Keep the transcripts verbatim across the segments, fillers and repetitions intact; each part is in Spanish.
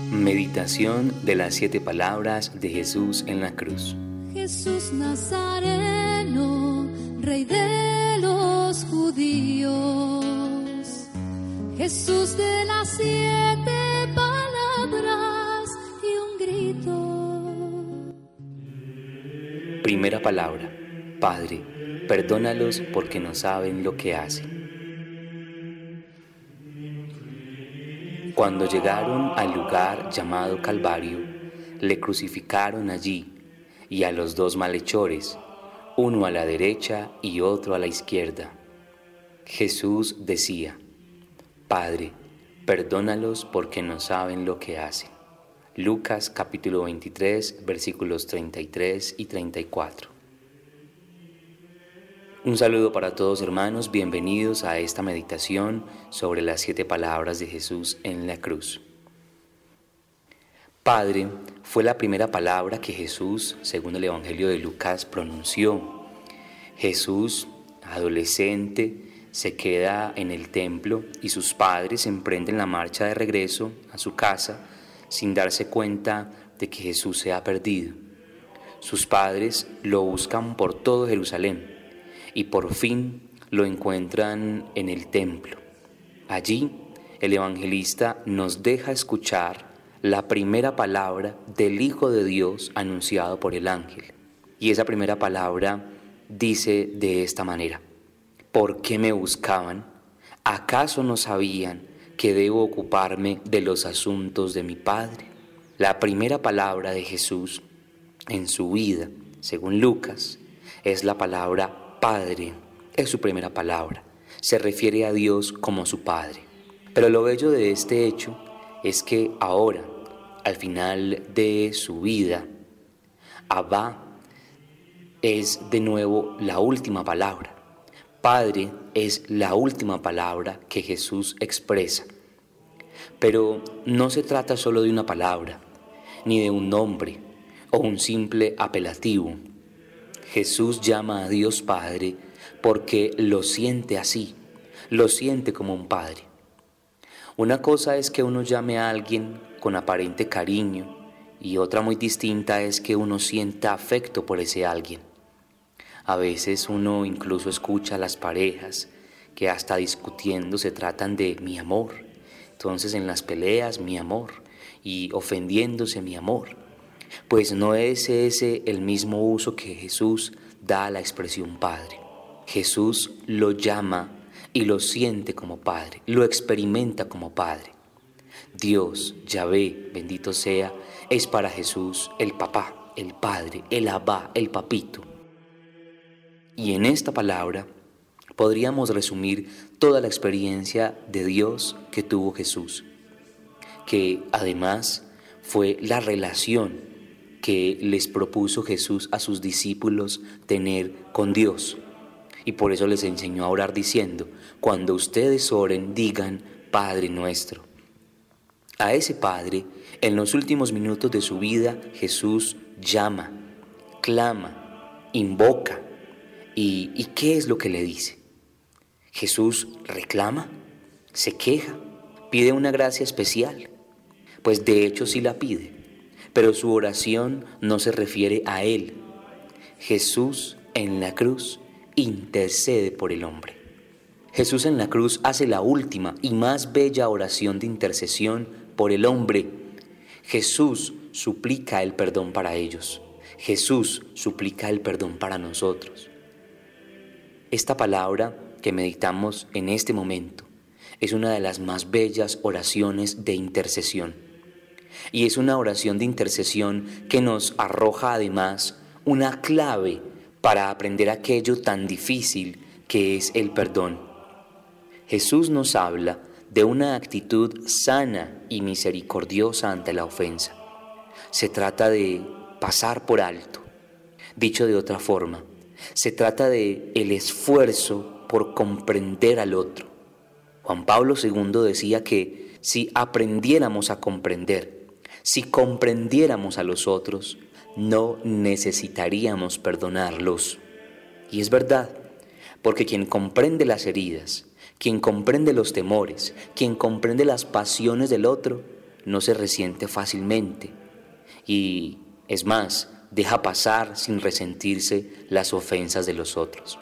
Meditación de las siete palabras de Jesús en la cruz. Jesús Nazareno, Rey de los judíos. Jesús de las siete palabras y un grito. Primera palabra. Padre, perdónalos porque no saben lo que hacen. Cuando llegaron al lugar llamado Calvario, le crucificaron allí y a los dos malhechores, uno a la derecha y otro a la izquierda. Jesús decía: Padre, perdónalos porque no saben lo que hacen. Lucas capítulo veintitrés, versículos treinta y tres y treinta y cuatro. Un saludo para todos, hermanos, bienvenidos a esta meditación sobre las siete palabras de Jesús en la cruz. Padre fue la primera palabra que Jesús, según el Evangelio de Lucas, pronunció. Jesús, adolescente, se queda en el templo y sus padres emprenden la marcha de regreso a su casa sin darse cuenta de que Jesús se ha perdido. Sus padres lo buscan por todo Jerusalén y por fin lo encuentran en el templo. Allí el evangelista nos deja escuchar la primera palabra del Hijo de Dios anunciado por el ángel. Y esa primera palabra dice de esta manera: ¿por qué me buscaban? ¿Acaso no sabían que debo ocuparme de los asuntos de mi Padre? La primera palabra de Jesús en su vida, según Lucas, es la palabra Padre. Es su primera palabra. Se refiere a Dios como su Padre. Pero lo bello de este hecho es que ahora, al final de su vida, Abba es de nuevo la última palabra. Padre es la última palabra que Jesús expresa. Pero no se trata solo de una palabra, ni de un nombre o un simple apelativo. Jesús llama a Dios Padre porque lo siente así, lo siente como un padre. Una cosa es que uno llame a alguien con aparente cariño y otra muy distinta es que uno sienta afecto por ese alguien. A veces uno incluso escucha a las parejas que hasta discutiendo se tratan de mi amor. Entonces en las peleas mi amor y ofendiéndose mi amor. Pues no es ese el mismo uso que Jesús da a la expresión Padre. Jesús lo llama y lo siente como Padre, lo experimenta como Padre. Dios, Yahvé, bendito sea, es para Jesús el Papá, el Padre, el Abba, el Papito. Y en esta palabra podríamos resumir toda la experiencia de Dios que tuvo Jesús, que además fue la relación que les propuso Jesús a sus discípulos tener con Dios. Y por eso les enseñó a orar diciendo: cuando ustedes oren, digan Padre nuestro. A ese Padre, en los últimos minutos de su vida, Jesús llama, clama, invoca. ¿Y, y qué es lo que le dice? Jesús reclama, se queja, pide una gracia especial. Pues de hecho sí la pide. Pero su oración no se refiere a Él. Jesús en la cruz intercede por el hombre. Jesús en la cruz hace la última y más bella oración de intercesión por el hombre. Jesús suplica el perdón para ellos. Jesús suplica el perdón para nosotros. Esta palabra que meditamos en este momento es una de las más bellas oraciones de intercesión. Y es una oración de intercesión que nos arroja además una clave para aprender aquello tan difícil que es el perdón. Jesús nos habla de una actitud sana y misericordiosa ante la ofensa. Se trata de pasar por alto. Dicho de otra forma, se trata de el esfuerzo por comprender al otro. Juan Pablo segundo decía que si aprendiéramos a comprender, si comprendiéramos a los otros, no necesitaríamos perdonarlos. Y es verdad, porque quien comprende las heridas, quien comprende los temores, quien comprende las pasiones del otro, no se resiente fácilmente y, es más, deja pasar sin resentirse las ofensas de los otros.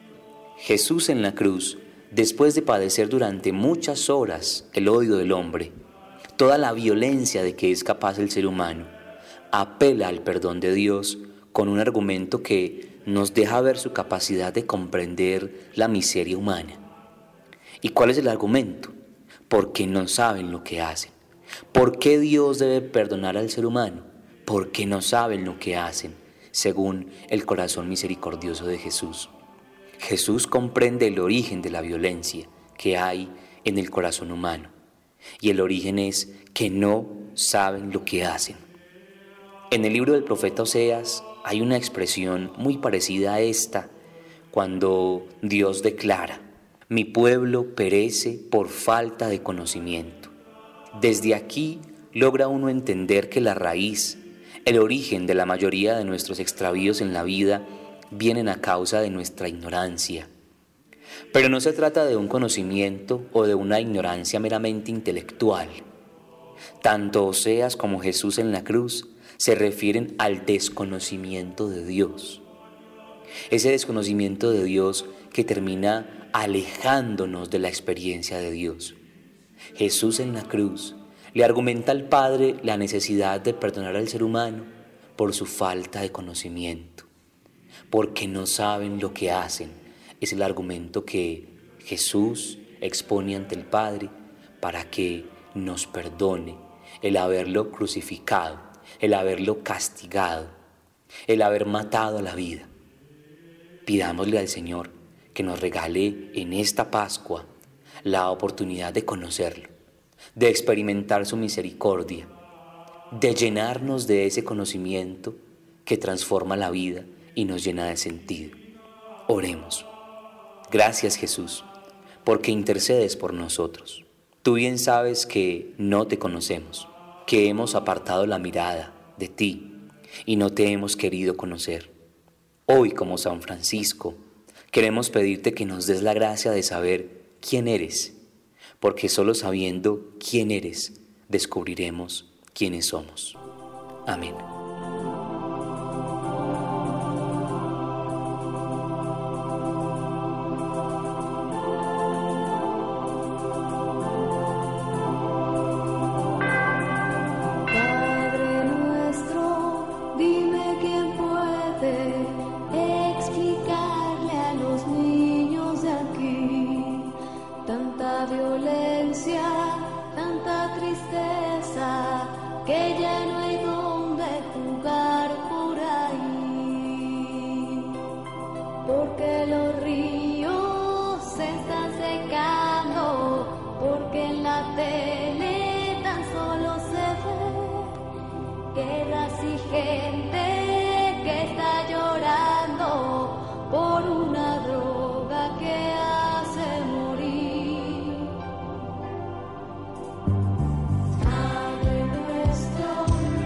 Jesús en la cruz, después de padecer durante muchas horas el odio del hombre, toda la violencia de que es capaz el ser humano, apela al perdón de Dios con un argumento que nos deja ver su capacidad de comprender la miseria humana. ¿Y cuál es el argumento? Porque no saben lo que hacen. ¿Por qué Dios debe perdonar al ser humano? Porque no saben lo que hacen, según el corazón misericordioso de Jesús. Jesús comprende el origen de la violencia que hay en el corazón humano. Y el origen es que no saben lo que hacen. En el libro del profeta Oseas hay una expresión muy parecida a esta, cuando Dios declara: mi pueblo perece por falta de conocimiento. Desde aquí logra uno entender que la raíz, el origen de la mayoría de nuestros extravíos en la vida vienen a causa de nuestra ignorancia. Pero no se trata de un conocimiento o de una ignorancia meramente intelectual. Tanto Oseas como Jesús en la cruz se refieren al desconocimiento de Dios. Ese desconocimiento de Dios que termina alejándonos de la experiencia de Dios. Jesús en la cruz le argumenta al Padre la necesidad de perdonar al ser humano por su falta de conocimiento, porque no saben lo que hacen. Es el argumento que Jesús expone ante el Padre para que nos perdone el haberlo crucificado, el haberlo castigado, el haber matado a la vida. Pidámosle al Señor que nos regale en esta Pascua la oportunidad de conocerlo, de experimentar su misericordia, de llenarnos de ese conocimiento que transforma la vida y nos llena de sentido. Oremos. Gracias, Jesús, porque intercedes por nosotros. Tú bien sabes que no te conocemos, que hemos apartado la mirada de ti y no te hemos querido conocer. Hoy, como San Francisco, queremos pedirte que nos des la gracia de saber quién eres, porque solo sabiendo quién eres, descubriremos quiénes somos. Amén. Que ya no hay donde jugar por ahí, porque los ríos se están secando, porque en la tele tan solo se ve guerras y gente que está llorando por una droga que hace morir. Padre nuestro,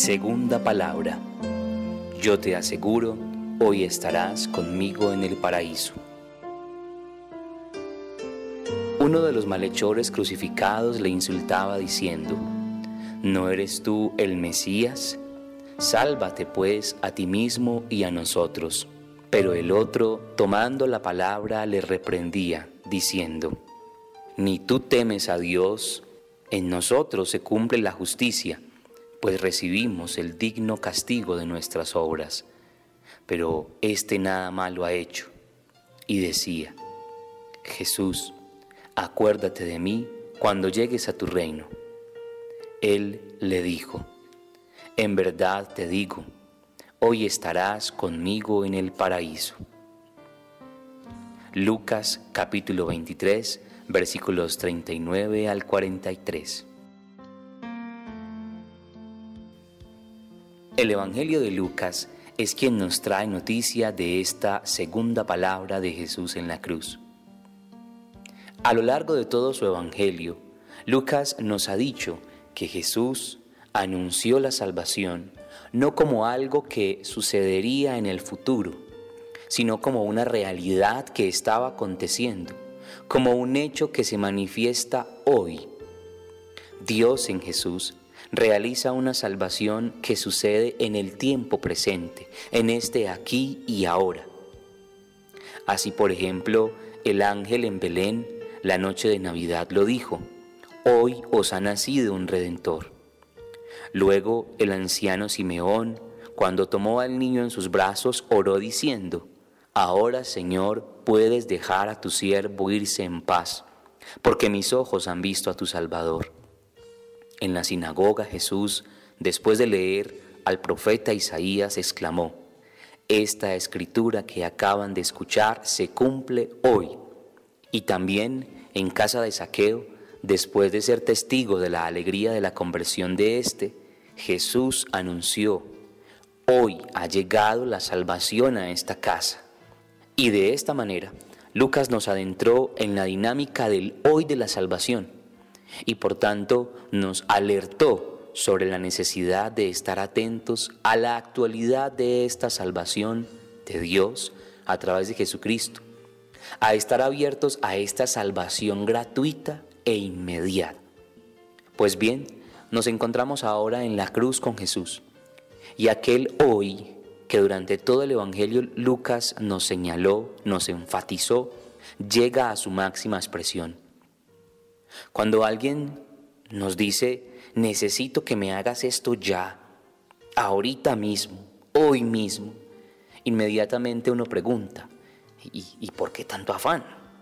Segunda palabra. Yo te aseguro, hoy estarás conmigo en el paraíso. Uno de los malhechores crucificados le insultaba diciendo: ¿no eres tú el Mesías? Sálvate pues a ti mismo y a nosotros. Pero el otro, tomando la palabra, le reprendía, diciendo: ni tú temes a Dios, en nosotros se cumple la justicia, pues recibimos el digno castigo de nuestras obras. Pero éste nada malo ha hecho. Y decía: Jesús, acuérdate de mí cuando llegues a tu reino. Él le dijo: en verdad te digo, hoy estarás conmigo en el paraíso. Lucas capítulo veintitrés, versículos treinta y nueve al cuarenta y tres. El Evangelio de Lucas es quien nos trae noticia de esta segunda palabra de Jesús en la cruz. A lo largo de todo su Evangelio, Lucas nos ha dicho que Jesús anunció la salvación no como algo que sucedería en el futuro, sino como una realidad que estaba aconteciendo, como un hecho que se manifiesta hoy. Dios en Jesús realiza una salvación que sucede en el tiempo presente, en este aquí y ahora. Así, por ejemplo, el ángel en Belén, la noche de Navidad, lo dijo: hoy os ha nacido un Redentor. Luego el anciano Simeón, cuando tomó al niño en sus brazos, oró diciendo: ahora, Señor, puedes dejar a tu siervo irse en paz, porque mis ojos han visto a tu Salvador. En la sinagoga Jesús, después de leer al profeta Isaías, exclamó: esta escritura que acaban de escuchar se cumple hoy. Y también en casa de Zaqueo, después de ser testigo de la alegría de la conversión de éste, Jesús anunció: hoy ha llegado la salvación a esta casa. Y de esta manera, Lucas nos adentró en la dinámica del hoy de la salvación y por tanto nos alertó sobre la necesidad de estar atentos a la actualidad de esta salvación de Dios a través de Jesucristo, a estar abiertos a esta salvación gratuita e inmediata. Pues bien, nos encontramos ahora en la cruz con Jesús, y aquel hoy que durante todo el Evangelio Lucas nos señaló, nos enfatizó, llega a su máxima expresión. Cuando alguien nos dice: necesito que me hagas esto ya, ahorita mismo, hoy mismo, inmediatamente uno pregunta: ¿y, y por qué tanto afán?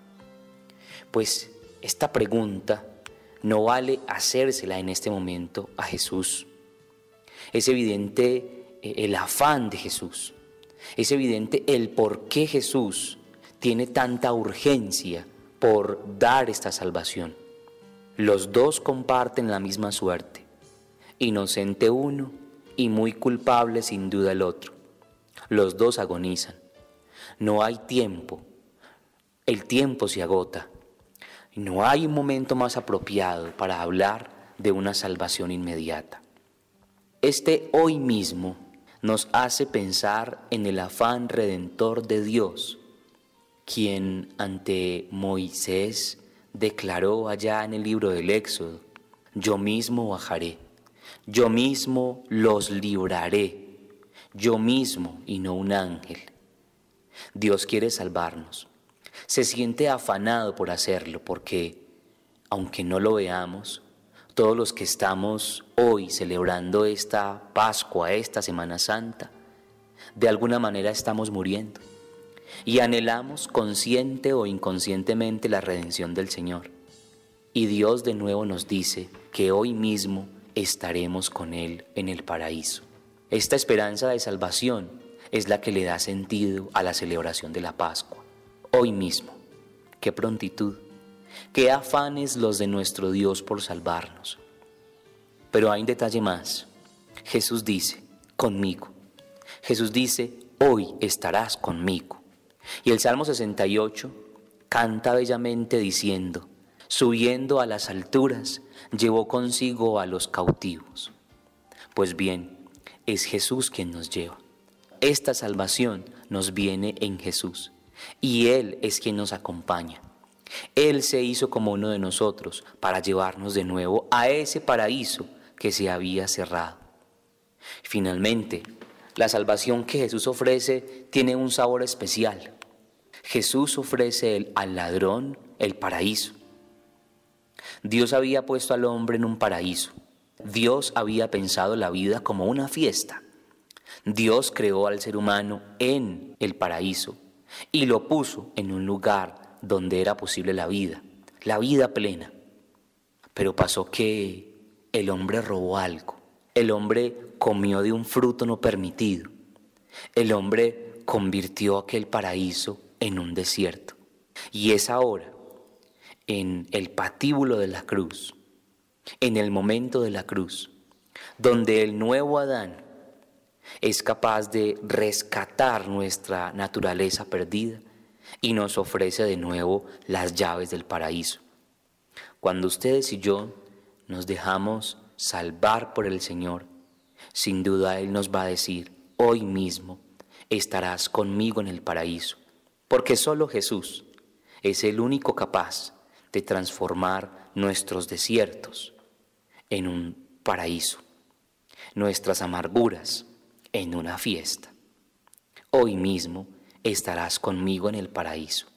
Pues esta pregunta no vale hacérsela en este momento a Jesús. Es evidente el afán de Jesús. Es evidente el por qué Jesús tiene tanta urgencia por dar esta salvación. Los dos comparten la misma suerte, inocente uno y muy culpable sin duda el otro. Los dos agonizan. No hay tiempo, el tiempo se agota. No hay un momento más apropiado para hablar de una salvación inmediata. Este hoy mismo nos hace pensar en el afán redentor de Dios, quien ante Moisés declaró allá en el libro del Éxodo: yo mismo bajaré, yo mismo los libraré, yo mismo y no un ángel. Dios quiere salvarnos, se siente afanado por hacerlo, porque, aunque no lo veamos, todos los que estamos hoy celebrando esta Pascua, esta Semana Santa, de alguna manera estamos muriendo y anhelamos consciente o inconscientemente la redención del Señor. Y Dios de nuevo nos dice que hoy mismo estaremos con Él en el paraíso. Esta esperanza de salvación es la que le da sentido a la celebración de la Pascua. Hoy mismo, qué prontitud, qué afanes los de nuestro Dios por salvarnos. Pero hay un detalle más. Jesús dice: conmigo. Jesús dice: hoy estarás conmigo. Y el Salmo sesenta y ocho canta bellamente diciendo: subiendo a las alturas, llevó consigo a los cautivos. Pues bien, es Jesús quien nos lleva. Esta salvación nos viene en Jesús y Él es quien nos acompaña. Él se hizo como uno de nosotros para llevarnos de nuevo a ese paraíso que se había cerrado. Finalmente, la salvación que Jesús ofrece tiene un sabor especial. Jesús ofrece el, al ladrón el paraíso. Dios había puesto al hombre en un paraíso. Dios había pensado la vida como una fiesta. Dios creó al ser humano en el paraíso y lo puso en un lugar donde era posible la vida, la vida plena. Pero pasó que el hombre robó algo. El hombre comió de un fruto no permitido. El hombre convirtió aquel paraíso en un desierto. Y es ahora, en el patíbulo de la cruz, en el momento de la cruz, donde el nuevo Adán es capaz de rescatar nuestra naturaleza perdida y nos ofrece de nuevo las llaves del paraíso. Cuando ustedes y yo nos dejamos salvar por el Señor, sin duda Él nos va a decir, hoy mismo estarás conmigo en el paraíso, porque solo Jesús es el único capaz de transformar nuestros desiertos en un paraíso, nuestras amarguras en una fiesta. Hoy mismo estarás conmigo en el paraíso.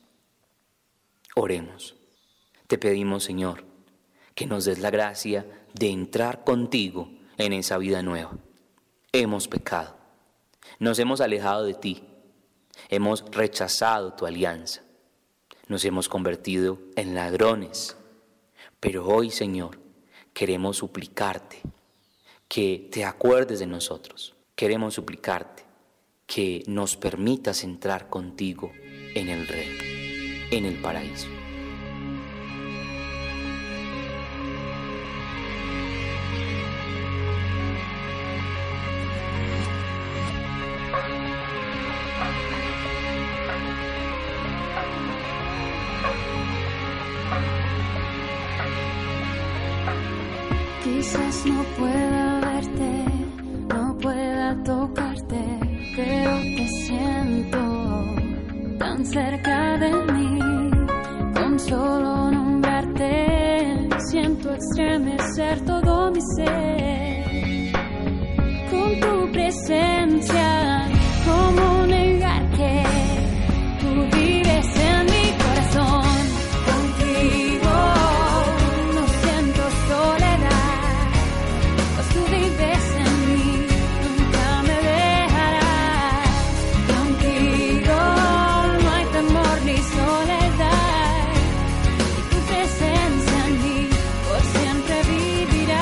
Oremos. Te pedimos, Señor, que nos des la gracia de entrar contigo en esa vida nueva. Hemos pecado, nos hemos alejado de ti, hemos rechazado tu alianza, nos hemos convertido en ladrones, pero hoy, Señor, queremos suplicarte que te acuerdes de nosotros, queremos suplicarte que nos permitas entrar contigo en el reino, en el paraíso. Quizás no pueda verte, no pueda tocarte, pero te siento tan cerca de mí. Con solo nombrarte, siento estremecer todo mi ser. Con tu presencia, ¿cómo negar que tú vives en mi corazón? Contigo no siento soledad, pues tú vives en mí, nunca me dejarás. Contigo no hay temor ni soledad, y tu presencia en mí por siempre vivirá.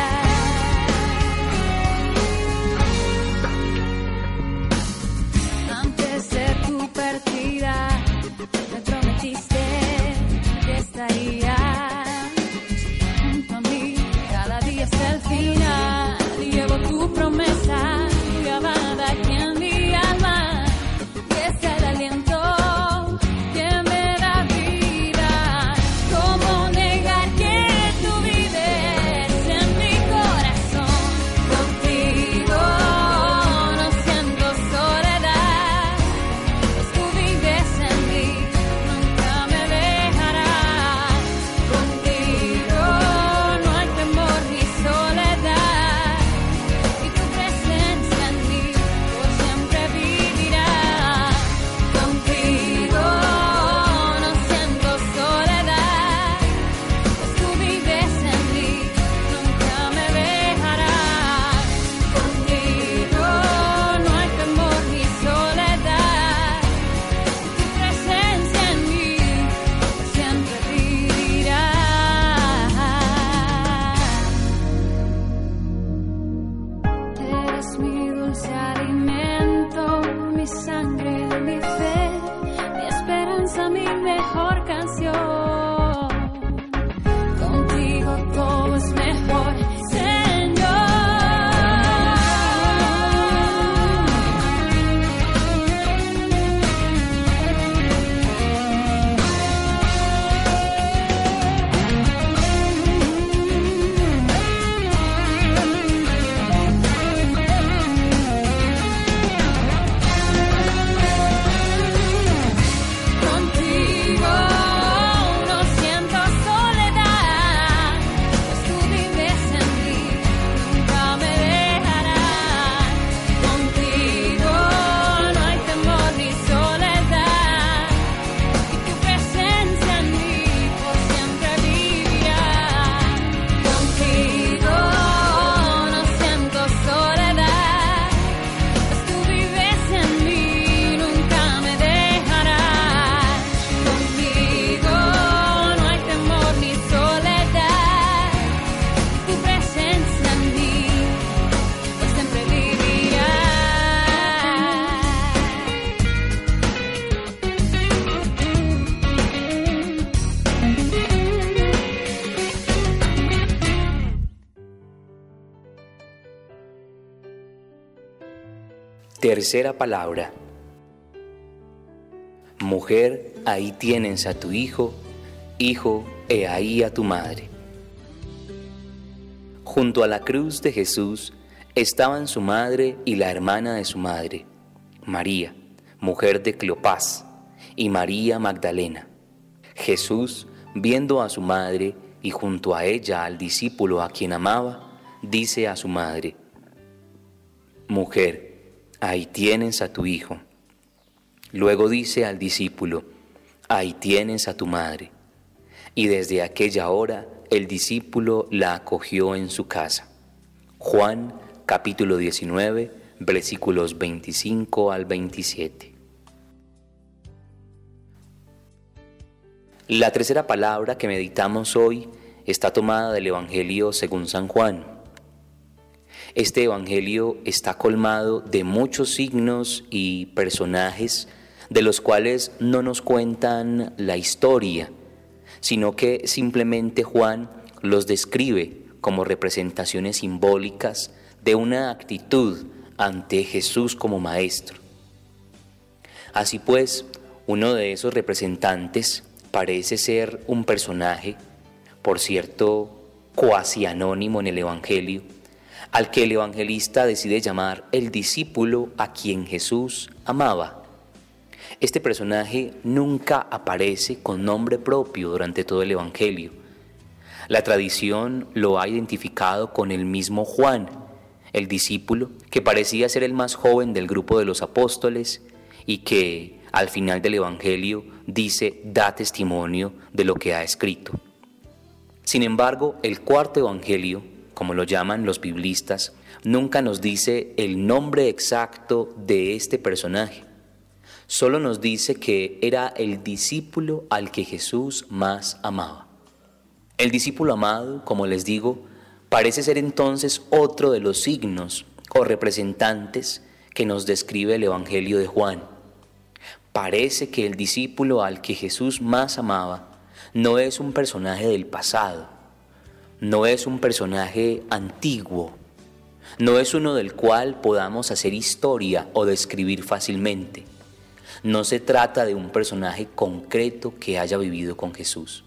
Antes de tu partida me prometiste que estarías junto a mí cada día hasta el final. Llevo tu promesa, tu llamada aquí en mi alma, y es el aliento que me da vida. ¿Cómo negar que tú vives en mi corazón? Contigo no siento soledad, pues tú vives en mí, nunca me dejarás. Contigo no hay temor ni soledad, y tu presencia en mí por siempre vivirá. Contigo no siento soledad, pues tú vives en mí, nunca me dejarás. Contigo no hay temor ni soledad, y tu presencia en mí por siempre vivirá. Eres mi dulce alimento, mi sangre, mi fe, mi esperanza, mi mejor canción. Contigo todo es mejor, Señor. Tercera palabra. Mujer, ahí tienes a tu hijo, hijo, he ahí a tu madre. Junto a la cruz de Jesús estaban su madre y la hermana de su madre, María, mujer de Cleofás, y María Magdalena. Jesús, viendo a su madre y junto a ella al discípulo a quien amaba, dice a su madre: Mujer, ahí tienes a tu hijo. Luego dice al discípulo: Ahí tienes a tu madre. Y desde aquella hora el discípulo la acogió en su casa. Juan capítulo diecinueve, versículos veinticinco al veintisiete. La tercera palabra que meditamos hoy está tomada del Evangelio según San Juan. Este Evangelio está colmado de muchos signos y personajes de los cuales no nos cuentan la historia, sino que simplemente Juan los describe como representaciones simbólicas de una actitud ante Jesús como Maestro. Así pues, uno de esos representantes parece ser un personaje, por cierto, cuasi anónimo en el Evangelio, al que el evangelista decide llamar el discípulo a quien Jesús amaba. Este personaje nunca aparece con nombre propio durante todo el Evangelio. La tradición lo ha identificado con el mismo Juan, el discípulo que parecía ser el más joven del grupo de los apóstoles y que al final del Evangelio dice, da testimonio de lo que ha escrito. Sin embargo, el cuarto Evangelio, como lo llaman los biblistas, nunca nos dice el nombre exacto de este personaje. Solo nos dice que era el discípulo al que Jesús más amaba. El discípulo amado, como les digo, parece ser entonces otro de los signos o representantes que nos describe el Evangelio de Juan. Parece que el discípulo al que Jesús más amaba no es un personaje del pasado, no es un personaje antiguo, no es uno del cual podamos hacer historia o describir fácilmente. No se trata de un personaje concreto que haya vivido con Jesús.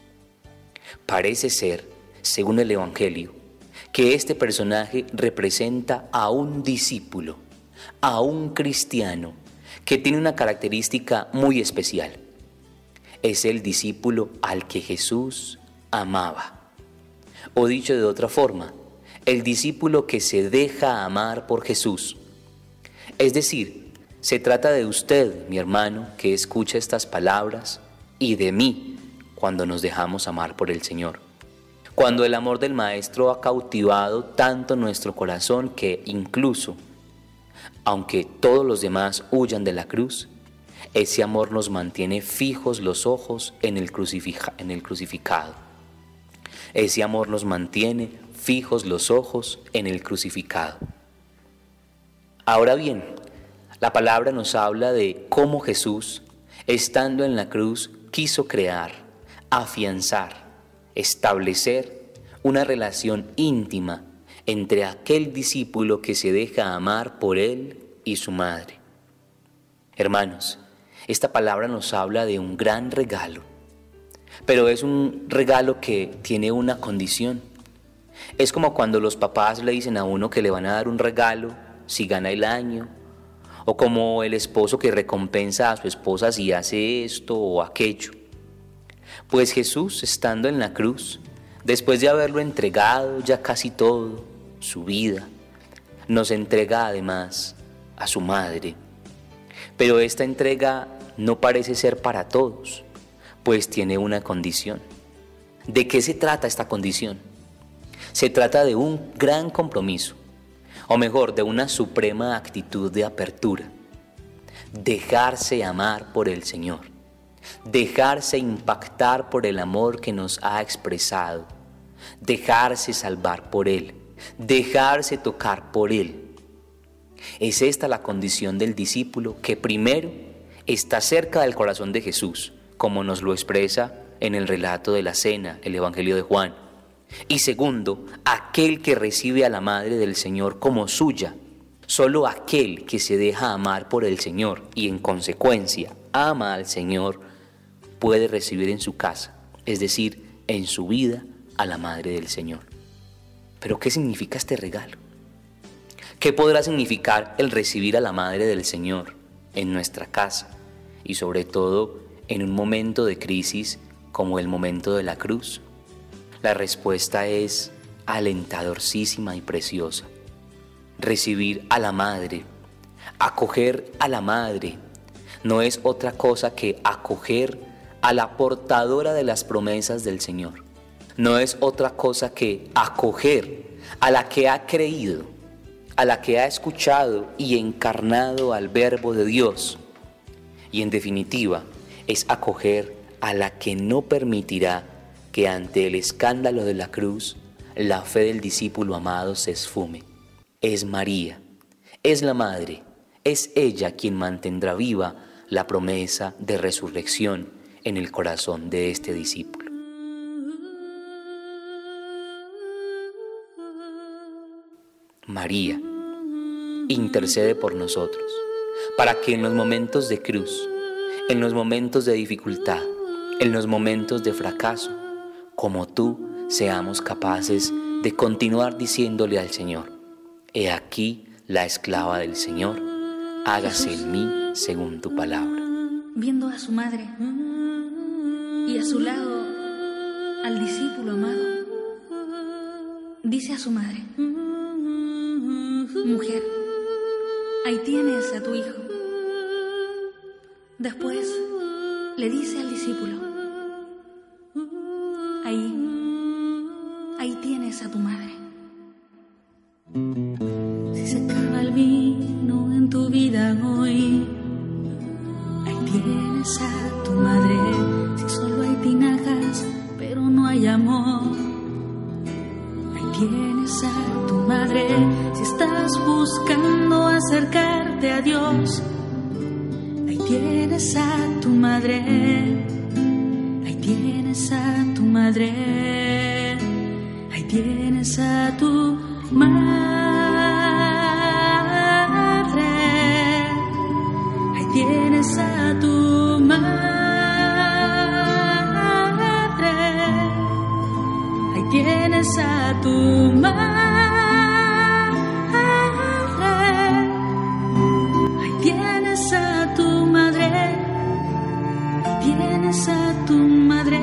Parece ser, según el Evangelio, que este personaje representa a un discípulo, a un cristiano, que tiene una característica muy especial. Es el discípulo al que Jesús amaba. O dicho de otra forma, el discípulo que se deja amar por Jesús. Es decir, se trata de usted, mi hermano, que escucha estas palabras, y de mí, cuando nos dejamos amar por el Señor. Cuando el amor del Maestro ha cautivado tanto nuestro corazón que incluso, aunque todos los demás huyan de la cruz, ese amor nos mantiene fijos los ojos en el, crucifica- en el crucificado. Ese amor nos mantiene fijos los ojos en el crucificado. Ahora bien, la palabra nos habla de cómo Jesús, estando en la cruz, quiso crear, afianzar, establecer una relación íntima entre aquel discípulo que se deja amar por él y su madre. Hermanos, esta palabra nos habla de un gran regalo, pero es un regalo que tiene una condición. Es como cuando los papás le dicen a uno que le van a dar un regalo si gana el año, o como el esposo que recompensa a su esposa si hace esto o aquello. Pues Jesús, estando en la cruz, después de haberlo entregado ya casi todo, su vida, nos entrega además a su madre. Pero esta entrega no parece ser para todos, pues tiene una condición. ¿De qué se trata esta condición? Se trata de un gran compromiso, o mejor, de una suprema actitud de apertura. Dejarse amar por el Señor, dejarse impactar por el amor que nos ha expresado, dejarse salvar por Él, dejarse tocar por Él. Es esta la condición del discípulo que primero está cerca del corazón de Jesús, como nos lo expresa en el relato de la cena, el Evangelio de Juan. Y segundo, aquel que recibe a la Madre del Señor como suya, Solo aquel que se deja amar por el Señor y en consecuencia ama al Señor puede recibir en su casa, es decir, en su vida, a la Madre del Señor. ¿Pero qué significa este regalo? ¿Qué podrá significar el recibir a la Madre del Señor en nuestra casa y sobre todo en un momento de crisis como el momento de la cruz? La respuesta es alentadorcísima y preciosa. Recibir a la Madre, acoger a la Madre, no es otra cosa que acoger a la portadora de las promesas del Señor. No es otra cosa que acoger a la que ha creído, a la que ha escuchado y encarnado al Verbo de Dios. Y en definitiva, es acoger a la que no permitirá que ante el escándalo de la cruz, la fe del discípulo amado se esfume. Es María, es la Madre, es ella quien mantendrá viva la promesa de resurrección en el corazón de este discípulo. María, intercede por nosotros, para que en los momentos de cruz, en los momentos de dificultad, en los momentos de fracaso, como tú, seamos capaces de continuar diciéndole al Señor: he aquí la esclava del Señor, hágase en mí según tu palabra. Viendo a su madre y a su lado al discípulo amado, dice a su madre: mujer, ahí tienes a tu hijo. Después le dice al discípulo: ahí, ahí tienes a tu madre. Si se acaba el vino en tu vida hoy, ahí tienes a tu madre. Si solo hay tinajas, pero no hay amor, ahí tienes a tu madre. Si estás buscando acercarte a Dios, ahí tienes a tu madre. Ahí tienes a tu madre. Ahí tienes a tu madre. Ahí tienes a tu madre. Ahí tienes a tu madre. Ahí tienes a tu madre. Ahí tienes a tu madre.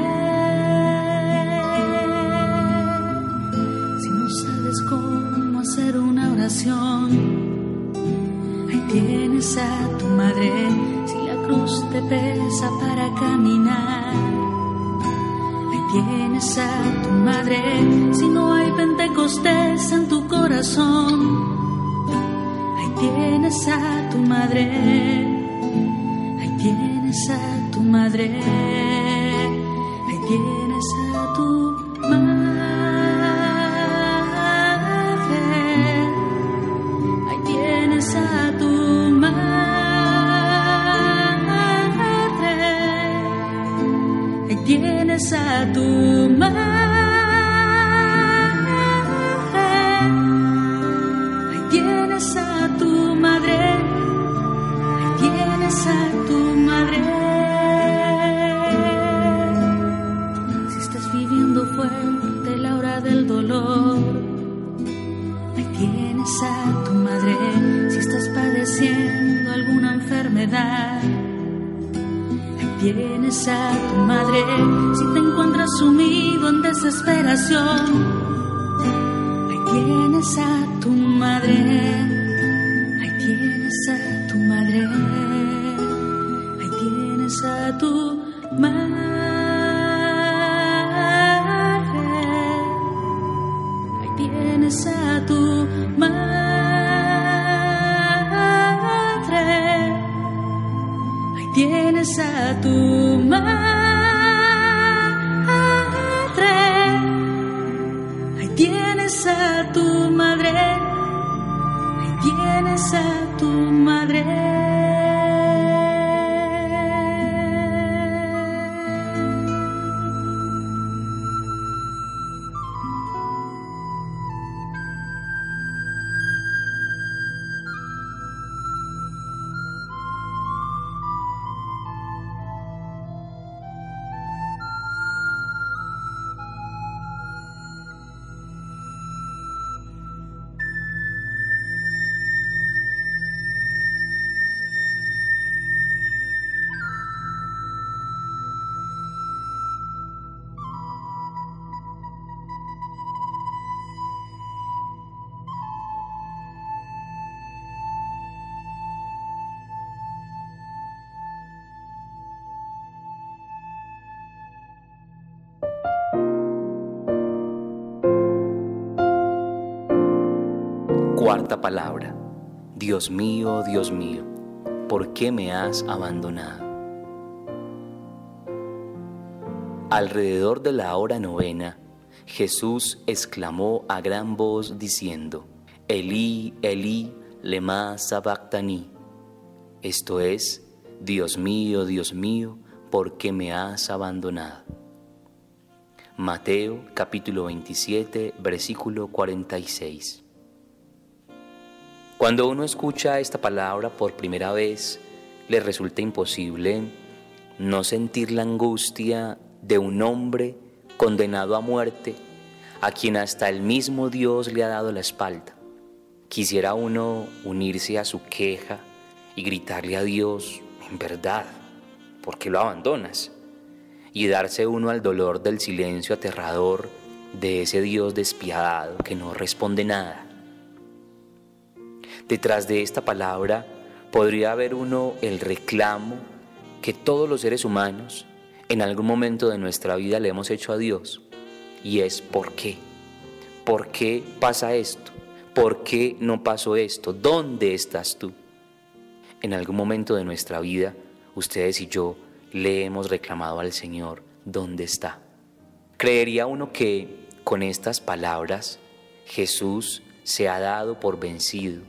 Si no sabes cómo hacer una oración, ahí tienes a tu madre. Si la cruz te pesa para caminar, ahí tienes a tu madre. Si no hay Pentecostés en tu corazón, ahí tienes a tu madre. Ahí tienes a tu madre. Ahí tienes a tu madre. Ahí tienes a tu madre. Ahí tienes a tu madre. Ahí tienes a tu madre. Ahí tienes a tu madre. Si estás viviendo fuerte la hora del dolor, ahí tienes a tu madre. Si estás padeciendo alguna enfermedad, ahí tienes a tu madre. Si te encuentras sumido en desesperación, ahí tienes a tu madre. Ahí tienes a tu madre. Ahí tienes a tu madre. Ahí tienes a tu madre. Ahí tienes a tu madre. Ahí tienes a tu madre. Ahí tienes a tu madre. Cuarta palabra. Dios mío, Dios mío, ¿por qué me has abandonado? Alrededor de la hora novena, Jesús exclamó a gran voz diciendo: Elí, Elí, lema sabactani. Esto es: Dios mío, Dios mío, ¿por qué me has abandonado? Mateo capítulo veintisiete, versículo cuarenta y seis. Cuando uno escucha esta palabra por primera vez, le resulta imposible no sentir la angustia de un hombre condenado a muerte, a quien hasta el mismo Dios le ha dado la espalda. Quisiera uno unirse a su queja y gritarle a Dios: en verdad, ¿por qué lo abandonas? Y darse uno al dolor del silencio aterrador de ese Dios despiadado que no responde nada. Detrás de esta palabra podría haber uno el reclamo que todos los seres humanos en algún momento de nuestra vida le hemos hecho a Dios, y es: ¿por qué? ¿Por qué pasa esto? ¿Por qué no pasó esto? ¿Dónde estás tú? En algún momento de nuestra vida, ustedes y yo le hemos reclamado al Señor: ¿dónde está? Creería uno que con estas palabras Jesús se ha dado por vencido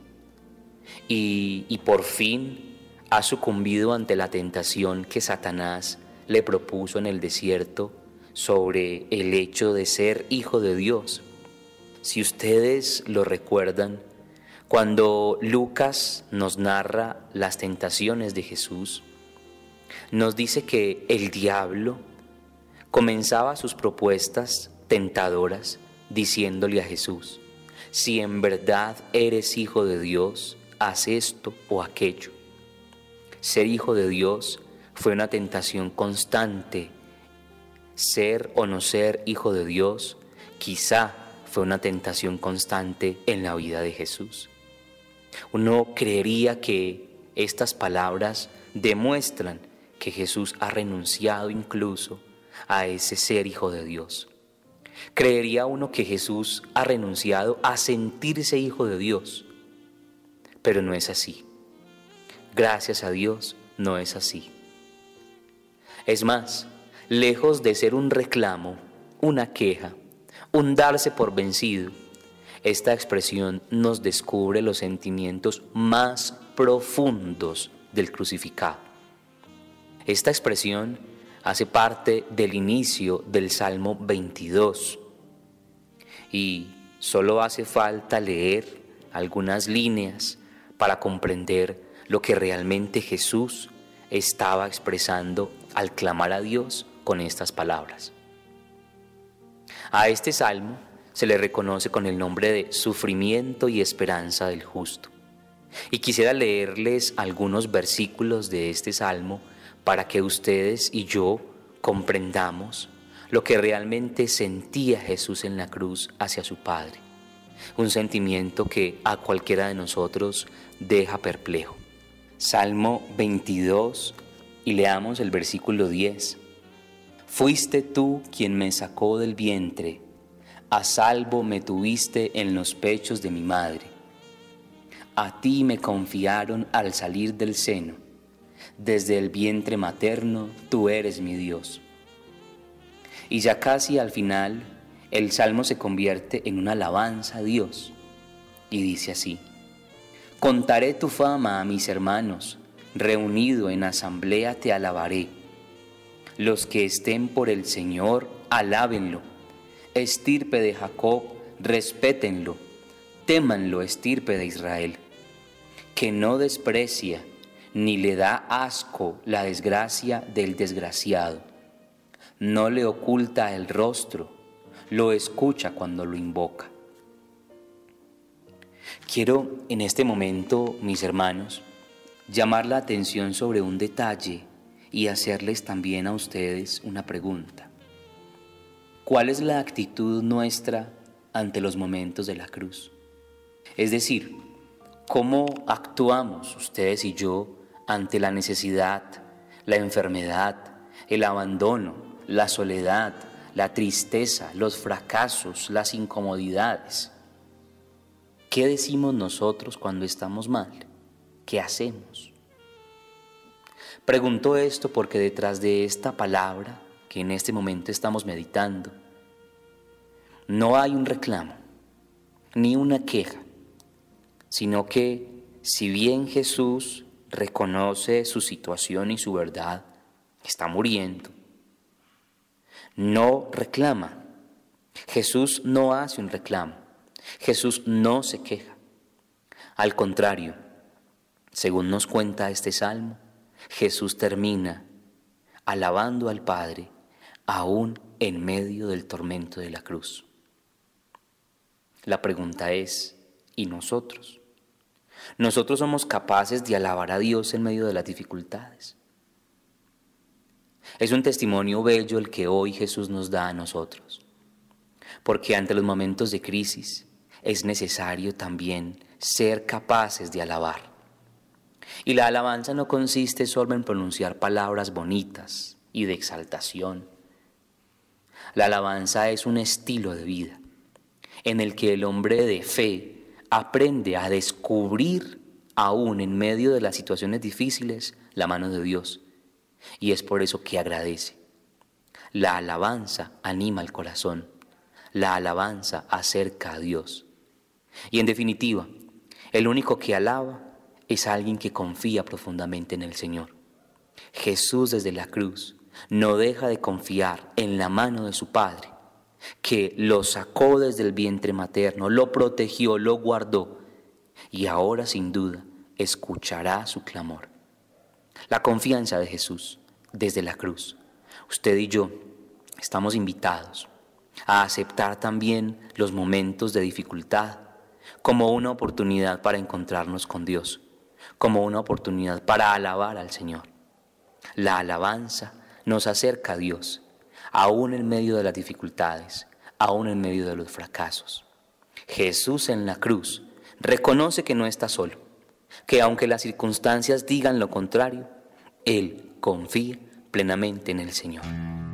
y, y por fin ha sucumbido ante la tentación que Satanás le propuso en el desierto sobre el hecho de ser hijo de Dios. Si ustedes lo recuerdan, cuando Lucas nos narra las tentaciones de Jesús, nos dice que el diablo comenzaba sus propuestas tentadoras diciéndole a Jesús: si en verdad eres hijo de Dios, haz esto o aquello. Ser hijo de Dios fue una tentación constante. Ser o no ser hijo de Dios quizá fue una tentación constante en la vida de Jesús. Uno creería que estas palabras demuestran que Jesús ha renunciado incluso a ese ser hijo de Dios. Creería uno que Jesús ha renunciado a sentirse hijo de Dios, pero no es así. Gracias a Dios, no es así. Es más, lejos de ser un reclamo, una queja, un darse por vencido, esta expresión nos descubre los sentimientos más profundos del crucificado. Esta expresión hace parte del inicio del Salmo veintidós y solo hace falta leer algunas líneas para comprender lo que realmente Jesús estaba expresando al clamar a Dios con estas palabras. A este salmo se le reconoce con el nombre de Sufrimiento y Esperanza del Justo. Y quisiera leerles algunos versículos de este salmo para que ustedes y yo comprendamos lo que realmente sentía Jesús en la cruz hacia su Padre. Un sentimiento que a cualquiera de nosotros deja perplejo. Salmo veintidós, y leamos el versículo diez. Fuiste tú quien me sacó del vientre, a salvo me tuviste en los pechos de mi madre. A ti me confiaron al salir del seno, desde el vientre materno tú eres mi Dios. Y ya casi al final, el salmo se convierte en una alabanza a Dios, y dice así: contaré tu fama a mis hermanos, reunido en asamblea te alabaré. Los que estén por el Señor, alábenlo. Estirpe de Jacob, respétenlo. Témanlo, estirpe de Israel. Que no desprecia, ni le da asco la desgracia del desgraciado. No le oculta el rostro, lo escucha cuando lo invoca. Quiero en este momento, mis hermanos, llamar la atención sobre un detalle y hacerles también a ustedes una pregunta. ¿Cuál es la actitud nuestra ante los momentos de la cruz? Es decir, ¿cómo actuamos ustedes y yo ante la necesidad, la enfermedad, el abandono, la soledad, la tristeza, los fracasos, las incomodidades? ¿Qué decimos nosotros cuando estamos mal? ¿Qué hacemos? Pregunto esto porque detrás de esta palabra que en este momento estamos meditando, no hay un reclamo, ni una queja, sino que si bien Jesús reconoce su situación y su verdad, está muriendo, no reclama. Jesús no hace un reclamo, Jesús no se queja. Al contrario, según nos cuenta este salmo, Jesús termina alabando al Padre aún en medio del tormento de la cruz. La pregunta es, ¿y nosotros? ¿Nosotros somos capaces de alabar a Dios en medio de las dificultades? Es un testimonio bello el que hoy Jesús nos da a nosotros, porque ante los momentos de crisis es necesario también ser capaces de alabar. Y la alabanza no consiste solo en pronunciar palabras bonitas y de exaltación. La alabanza es un estilo de vida en el que el hombre de fe aprende a descubrir aún en medio de las situaciones difíciles la mano de Dios. Y es por eso que agradece. La alabanza anima el corazón. La alabanza acerca a Dios. Y en definitiva, el único que alaba es alguien que confía profundamente en el Señor. Jesús desde la cruz no deja de confiar en la mano de su Padre, que lo sacó desde el vientre materno, lo protegió, lo guardó, y ahora sin duda escuchará su clamor. La confianza de Jesús desde la cruz. Usted y yo estamos invitados a aceptar también los momentos de dificultad como una oportunidad para encontrarnos con Dios, como una oportunidad para alabar al Señor. La alabanza nos acerca a Dios, aún en medio de las dificultades, aún en medio de los fracasos. Jesús en la cruz reconoce que no está solo, que aunque las circunstancias digan lo contrario, Él confía plenamente en el Señor.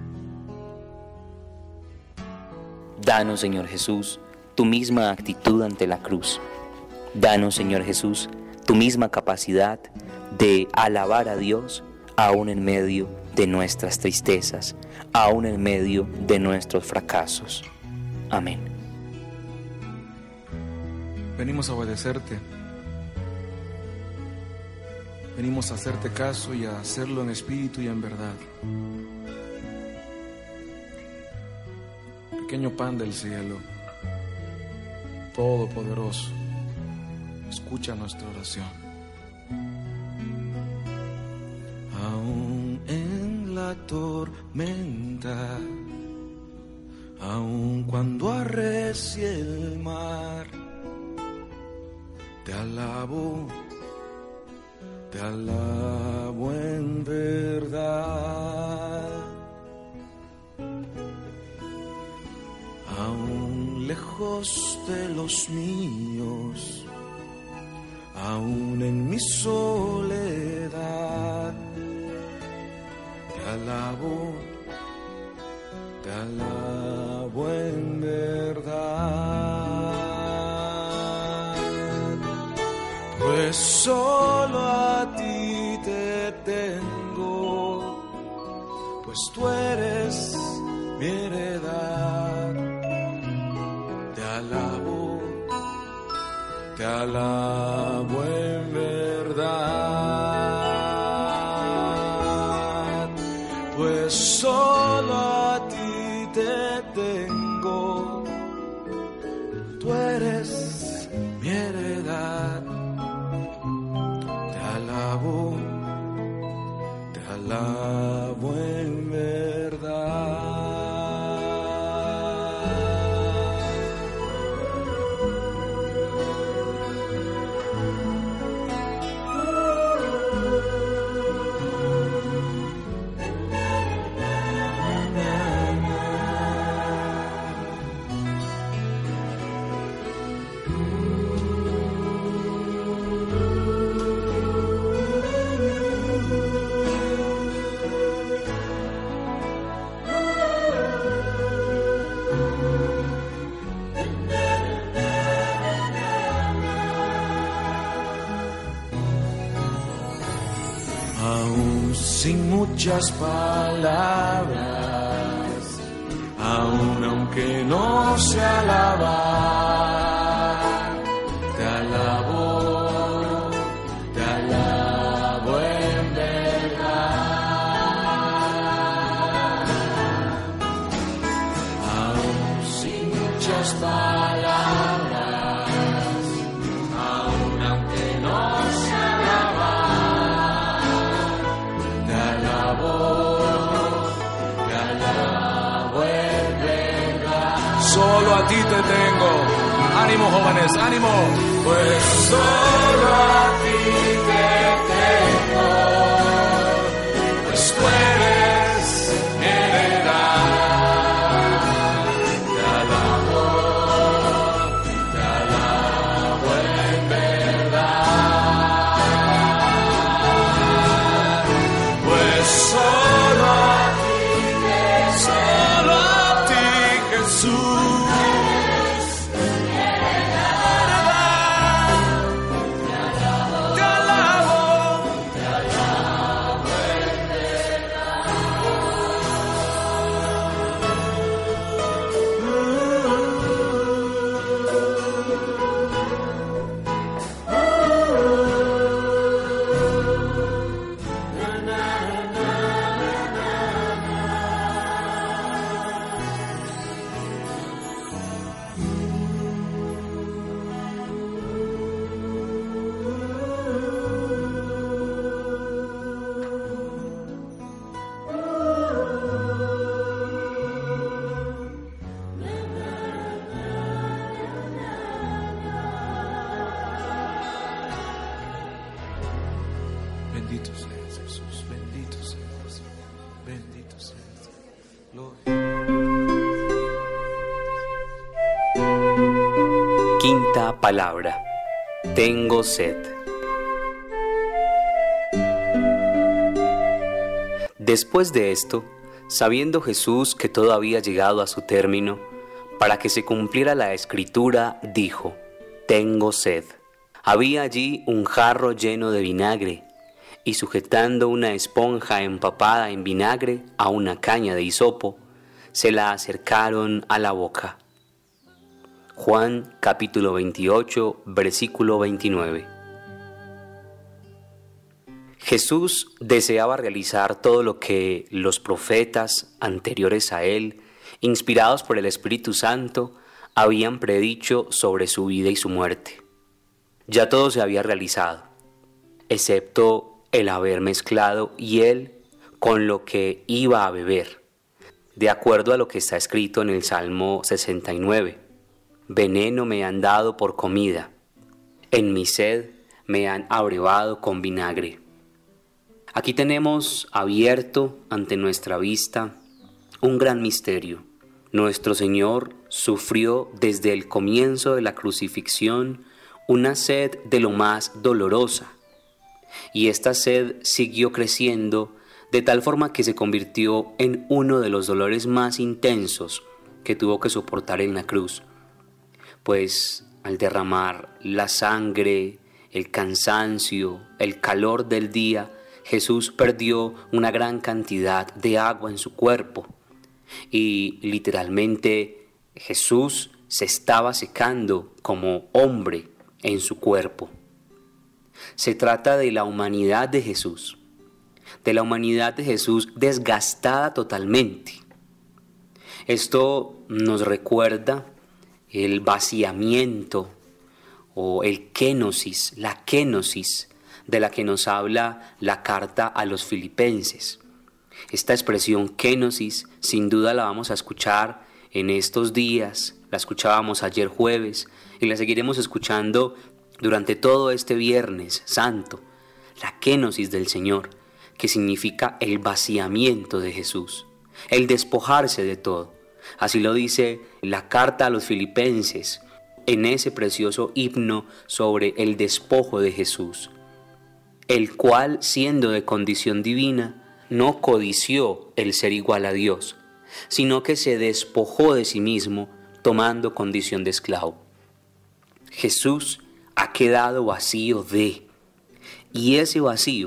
Danos, Señor Jesús, tu misma actitud ante la cruz. Danos, Señor Jesús, tu misma capacidad de alabar a Dios aún en medio de nuestras tristezas, aún en medio de nuestros fracasos. Amén. Venimos a obedecerte. Venimos a hacerte caso y a hacerlo en espíritu y en verdad. Pequeño pan del cielo, todopoderoso, escucha nuestra oración. Aún en la tormenta, aún cuando arrecie el mar, te alabo, te alabo en verdad. Aún lejos de los míos, aún en mi soledad, te alabo, te alabo en verdad. Pues solo a ti te tengo, pues tú eres mi heredad. Te alabo, te alabo en verdad, pues solo a ti te tengo, tú eres mi heredad. Te alabo, te alabo en verdad. sin muchas palabras, aun aunque no sé alabar, te alabo, te alabo en verdad, aun sin muchas palabras, aun aunque no sé alabar, te alabo, te alabo en verdad. Solo a ti te tengo. Ánimo, jóvenes, ánimo. Pues solo a ti te tengo, pues tú eres heredad. Te alabo, te alabo en verdad. Pues solo a ti, solo a ti, Jesús. Bendito seas, Jesús, bendito seas, bendito seas. Gloria. Quinta palabra. Tengo sed. Después de esto, sabiendo Jesús que todo había llegado a su término, para que se cumpliera la escritura, dijo: Tengo sed. Había allí un jarro lleno de vinagre, y sujetando una esponja empapada en vinagre a una caña de hisopo, se la acercaron a la boca. Juan capítulo veintiocho, versículo veintinueve. Jesús deseaba realizar todo lo que los profetas anteriores a él, inspirados por el Espíritu Santo, habían predicho sobre su vida y su muerte. Ya todo se había realizado, excepto el haber mezclado hiel con lo que iba a beber, de acuerdo a lo que está escrito en el Salmo sesenta y nueve. Veneno me han dado por comida, en mi sed me han abrevado con vinagre. Aquí tenemos abierto ante nuestra vista un gran misterio. Nuestro Señor sufrió desde el comienzo de la crucifixión una sed de lo más dolorosa, y esta sed siguió creciendo de tal forma que se convirtió en uno de los dolores más intensos que tuvo que soportar en la cruz, pues al derramar la sangre, el cansancio, el calor del día, Jesús perdió una gran cantidad de agua en su cuerpo y literalmente Jesús se estaba secando como hombre en su cuerpo. Se trata de la humanidad de Jesús, de la humanidad de Jesús desgastada totalmente. Esto nos recuerda el vaciamiento o el kénosis, la kénosis de la que nos habla la carta a los filipenses. Esta expresión kénosis sin duda la vamos a escuchar en estos días, la escuchábamos ayer jueves y la seguiremos escuchando durante todo este Viernes Santo, la kénosis del Señor, que significa el vaciamiento de Jesús, el despojarse de todo. Así lo dice la carta a los filipenses en ese precioso himno sobre el despojo de Jesús, el cual, siendo de condición divina, no codició el ser igual a Dios, sino que se despojó de sí mismo, tomando condición de esclavo. Jesús ha quedado vacío de, y ese vacío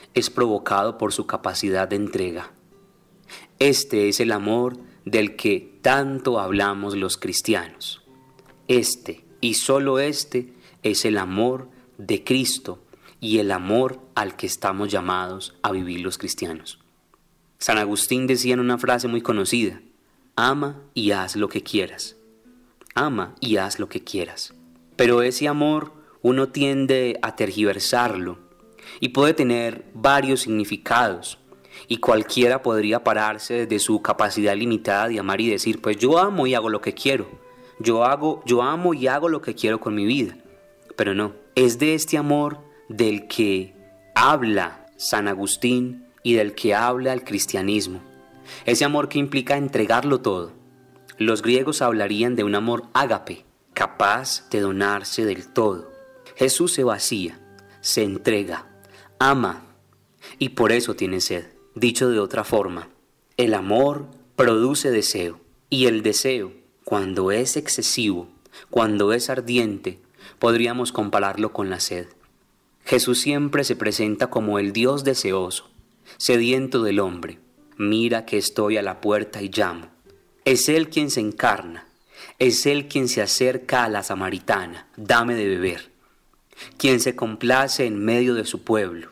es provocado por su capacidad de entrega. Este es el amor del que tanto hablamos los cristianos. Este, y solo este, es el amor de Cristo y el amor al que estamos llamados a vivir los cristianos. San Agustín decía en una frase muy conocida: ama y haz lo que quieras. Ama y haz lo que quieras. Pero ese amor uno tiende a tergiversarlo y puede tener varios significados, y cualquiera podría pararse desde su capacidad limitada de amar y decir: pues yo amo y hago lo que quiero, yo hago, yo amo y hago lo que quiero con mi vida. Pero no, es de este amor del que habla San Agustín y del que habla el cristianismo, ese amor que implica entregarlo todo. Los griegos hablarían de un amor ágape, capaz de donarse del todo. Jesús se vacía, se entrega, ama, y por eso tiene sed. Dicho de otra forma, el amor produce deseo, y el deseo, cuando es excesivo, cuando es ardiente, podríamos compararlo con la sed. Jesús siempre se presenta como el Dios deseoso, sediento del hombre. Mira que estoy a la puerta y llamo. Es Él quien se encarna, es Él quien se acerca a la samaritana: dame de beber, quien se complace en medio de su pueblo.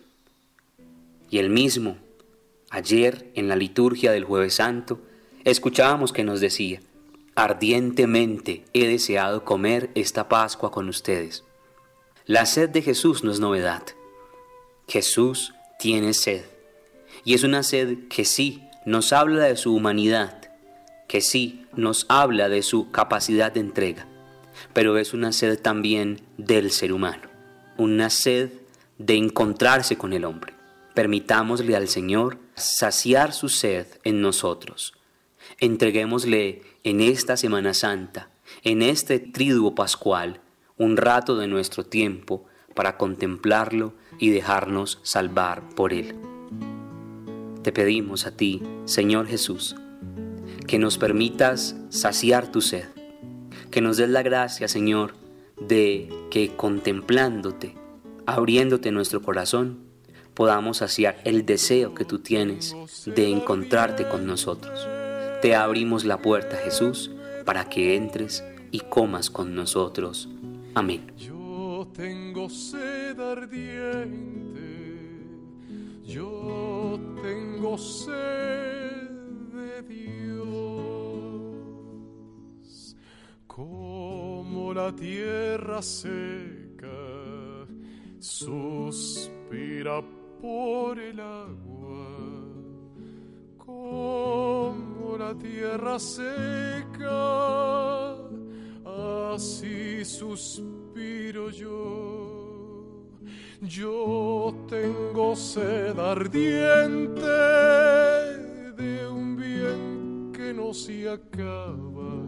Y Él mismo, ayer en la liturgia del Jueves Santo, escuchábamos que nos decía: ardientemente he deseado comer esta Pascua con ustedes. La sed de Jesús no es novedad. Jesús tiene sed, y es una sed que sí nos habla de su humanidad, que sí nos habla de su capacidad de entrega, pero es una sed también del ser humano, una sed de encontrarse con el hombre. Permitámosle al Señor saciar su sed en nosotros. Entreguémosle en esta Semana Santa, en este triduo pascual, un rato de nuestro tiempo para contemplarlo y dejarnos salvar por Él. Te pedimos a ti, Señor Jesús, que nos permitas saciar tu sed, que nos des la gracia, Señor, de que contemplándote, abriéndote nuestro corazón, podamos saciar el deseo que tú tienes de encontrarte con nosotros. Te abrimos la puerta, Jesús, para que entres y comas con nosotros. Amén. Yo tengo sed ardiente, yo tengo sed de Dios, como la tierra seca suspira por el agua, como la tierra seca, así suspiro yo. Yo tengo sed ardiente de un bien que no se acaba.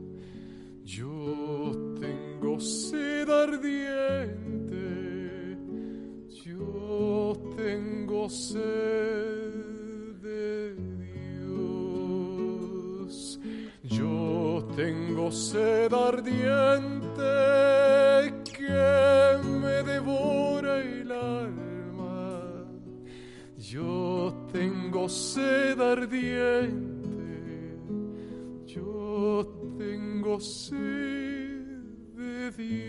Yo tengo sed ardiente, yo tengo sed de Dios. Yo tengo sed ardiente que me devora el alma. Yo tengo sed ardiente, yo tengo sed de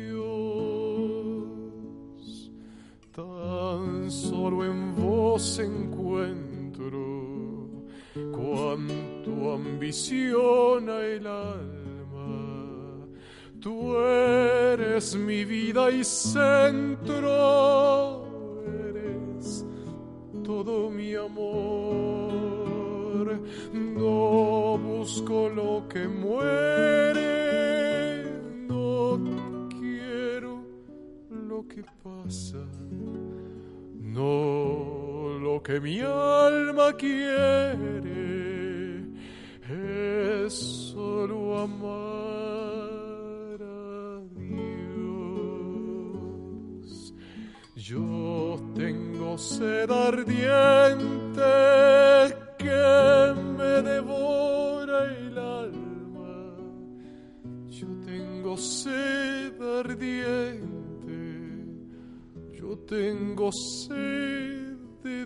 Dios. Tan solo en vos encuentro cuanto ambiciona el alma. Tú eres mi vida y centro, eres todo mi amor. No busco lo que muere, no quiero lo que pasa, no lo que mi alma quiere, es solo amar a Dios. Yo tengo sed ardiente que me devora el alma. Yo tengo sed ardiente, yo tengo sed de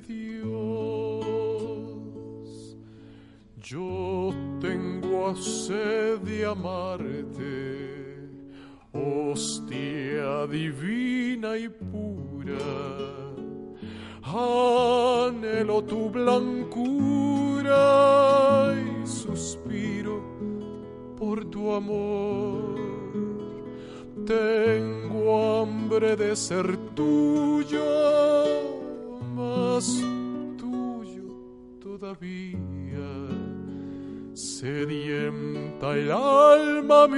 Dios. Yo tengo sed de amarte, hostia divina y pura. Anhelo tu blancura y suspiro por tu amor. Tengo hambre de ser tuyo, más tuyo todavía. Sedienta el alma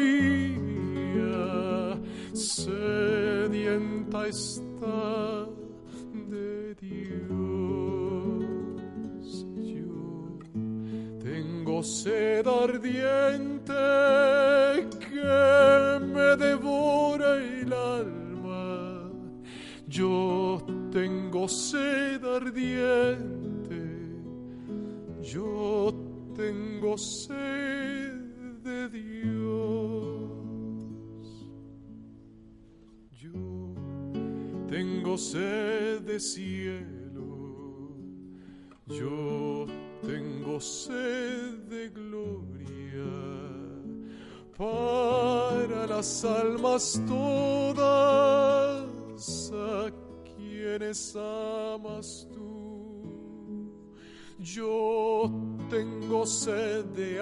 mía, sedienta está de Dios. Yo tengo sed ardiente que me devora el alma. Yo tengo sed ardiente, yo tengo sed de Dios. Yo tengo sed de cielo, yo tengo sed de gloria, para las almas todas a quienes amas tú. Yo tengo sed de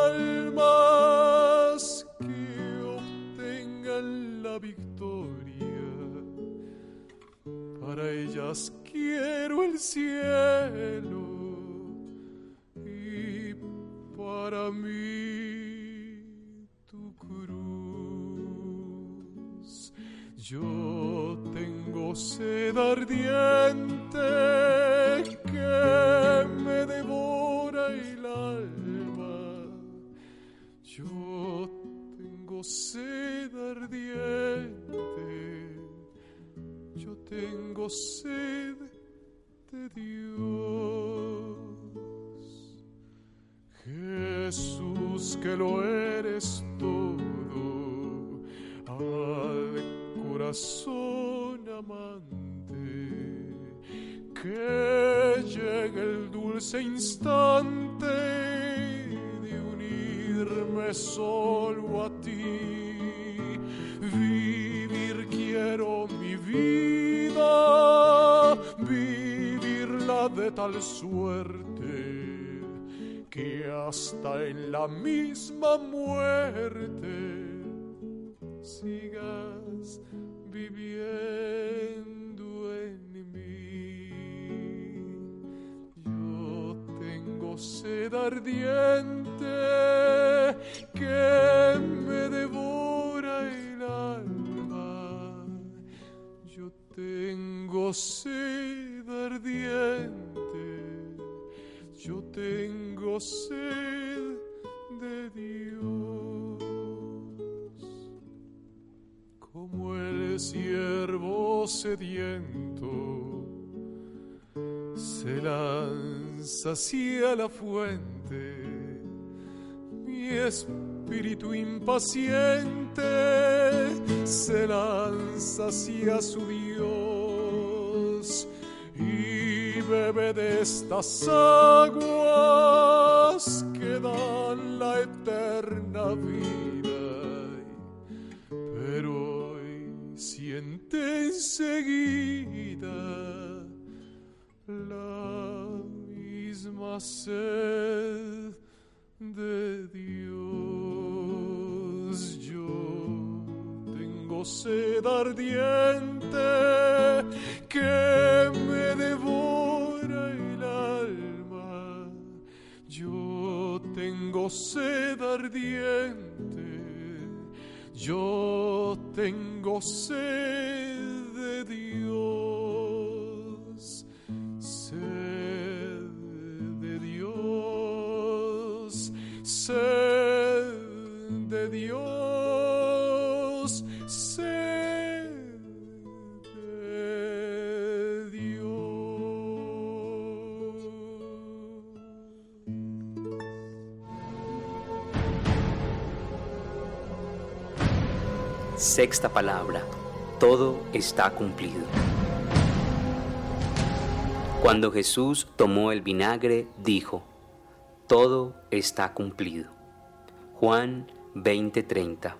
almas que obtengan la victoria. Para ellas quiero el cielo y para mí tu cruz. Yo tengo sed ardiente que me devora el alma. Yo tengo sed ardiente, yo tengo sed de Dios. Jesús, que lo eres todo, al corazón amante, que llegue el dulce instante de unirme solo a ti. Vivir quiero mi vida, vivirla de tal suerte que hasta en la misma muerte sigas viviendo en mí. Yo tengo sed ardiente que me devora el alma. Yo tengo sed ardiente, yo tengo sed de Dios. Como el ciervo sediento se lanza hacia la fuente, mi espíritu impaciente se lanza hacia su Dios y bebe de estas aguas que dan la eterna vida. Pero hoy siente enseguida la misma sed de Dios. Yo tengo sed ardiente que me devora el alma. Yo tengo sed ardiente, yo tengo sed de Dios, sed de Dios, sed de Dios, sed de Dios. Sexta palabra, todo está cumplido. Cuando Jesús tomó el vinagre, dijo: todo está cumplido. Juan veinte treinta.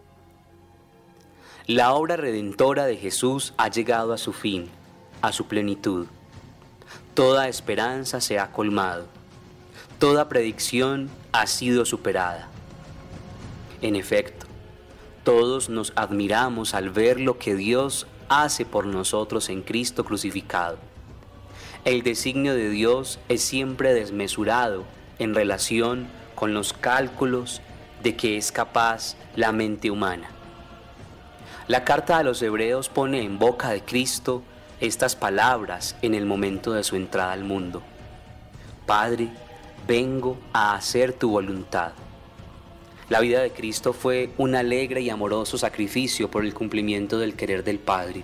La obra redentora de Jesús ha llegado a su fin, a su plenitud. Toda esperanza se ha colmado. Toda predicción ha sido superada. En efecto, todos nos admiramos al ver lo que Dios hace por nosotros en Cristo crucificado. El designio de Dios es siempre desmesurado en relación con los cálculos de que es capaz la mente humana. La carta a los Hebreos pone en boca de Cristo estas palabras en el momento de su entrada al mundo: Padre, vengo a hacer tu voluntad. La vida de Cristo fue un alegre y amoroso sacrificio por el cumplimiento del querer del Padre.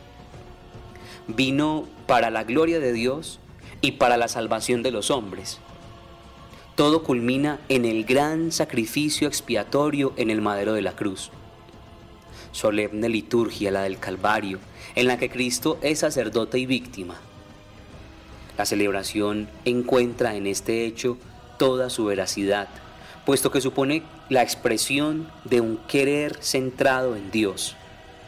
Vino para la gloria de Dios y para la salvación de los hombres. Todo culmina en el gran sacrificio expiatorio en el madero de la cruz. Solemne liturgia la del Calvario, en la que Cristo es sacerdote y víctima. La celebración encuentra en este hecho toda su veracidad, puesto que supone la expresión de un querer centrado en Dios.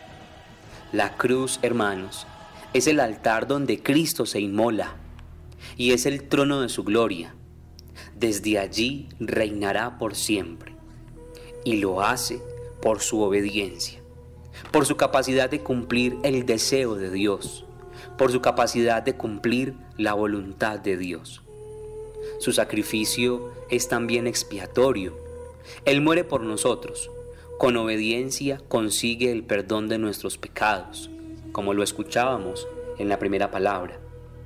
La cruz, hermanos, es el altar donde Cristo se inmola y es el trono de su gloria. Desde allí reinará por siempre, y lo hace por su obediencia, por su capacidad de cumplir el deseo de Dios, por su capacidad de cumplir la voluntad de Dios. Su sacrificio es también expiatorio. Él muere por nosotros. Con obediencia consigue el perdón de nuestros pecados, como lo escuchábamos en la primera palabra.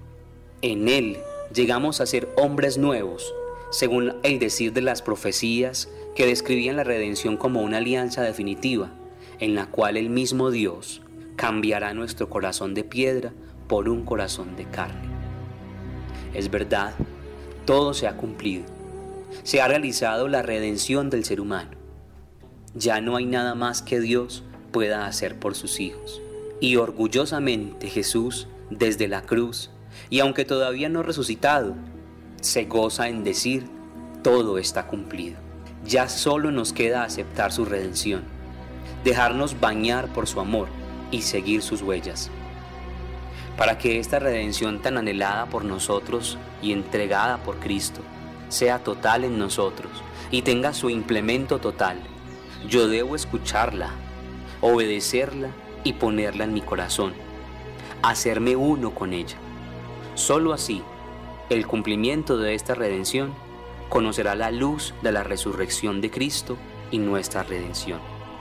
En Él llegamos a ser hombres nuevos, según el decir de las profecías que describían la redención como una alianza definitiva, en la cual el mismo Dios cambiará nuestro corazón de piedra por un corazón de carne. Es verdad, todo se ha cumplido. Se ha realizado la redención del ser humano. Ya no hay nada más que Dios pueda hacer por sus hijos. Y orgullosamente Jesús, desde la cruz, y aunque todavía no resucitado, se goza en decir: todo está cumplido. Ya solo nos queda aceptar su redención, dejarnos bañar por su amor y seguir sus huellas. Para que esta redención tan anhelada por nosotros y entregada por Cristo sea total en nosotros y tenga su implemento total, yo debo escucharla, obedecerla y ponerla en mi corazón, hacerme uno con ella. Solo así, el cumplimiento de esta redención conocerá la luz de la resurrección de Cristo y nuestra redención.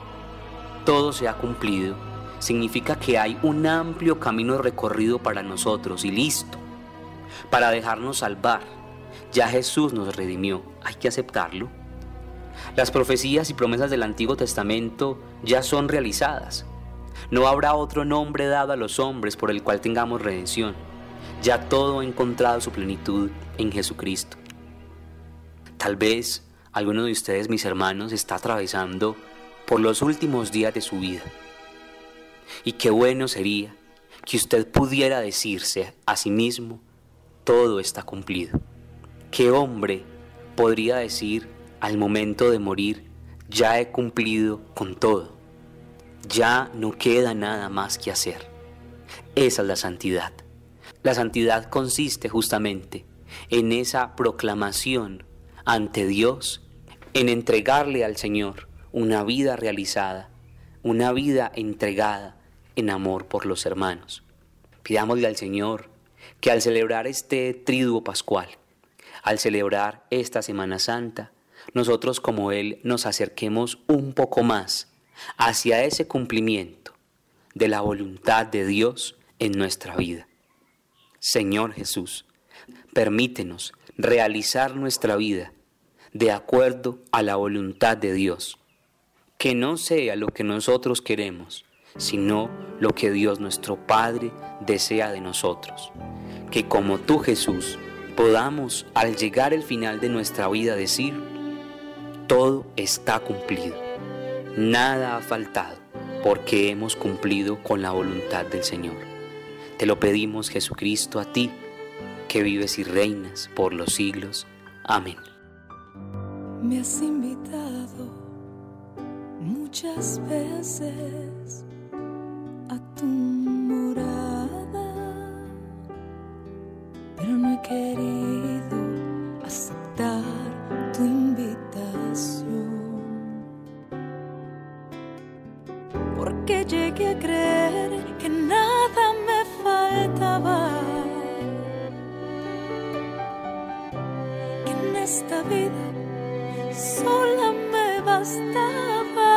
Todo se ha cumplido significa que hay un amplio camino recorrido para nosotros y listo, para dejarnos salvar. Ya Jesús nos redimió, hay que aceptarlo. Las profecías y promesas del Antiguo Testamento ya son realizadas. No habrá otro nombre dado a los hombres por el cual tengamos redención. Ya todo ha encontrado su plenitud en Jesucristo. Tal vez alguno de ustedes, mis hermanos, está atravesando por los últimos días de su vida. Y qué bueno sería que usted pudiera decirse a sí mismo: todo está cumplido. ¿Qué hombre podría decir al momento de morir: ya he cumplido con todo? Ya no queda nada más que hacer. Esa es la santidad. La santidad consiste justamente en esa proclamación ante Dios, en entregarle al Señor una vida realizada, una vida entregada en amor por los hermanos. Pidámosle al Señor que al celebrar este triduo pascual, al celebrar esta Semana Santa, nosotros como Él nos acerquemos un poco más hacia ese cumplimiento de la voluntad de Dios en nuestra vida. Señor Jesús, permítenos realizar nuestra vida de acuerdo a la voluntad de Dios. Que no sea lo que nosotros queremos, sino lo que Dios nuestro Padre desea de nosotros. Que como tú, Jesús, podamos al llegar el final de nuestra vida decir: todo está cumplido, nada ha faltado, porque hemos cumplido con la voluntad del Señor. Te lo pedimos, Jesucristo, a ti, que vives y reinas por los siglos. Amén. Me has invitado muchas veces a tu morada, pero no he querido aceptar tu invitación, porque llegué a creer que nada me faltaba, que en esta vida sola me bastaba.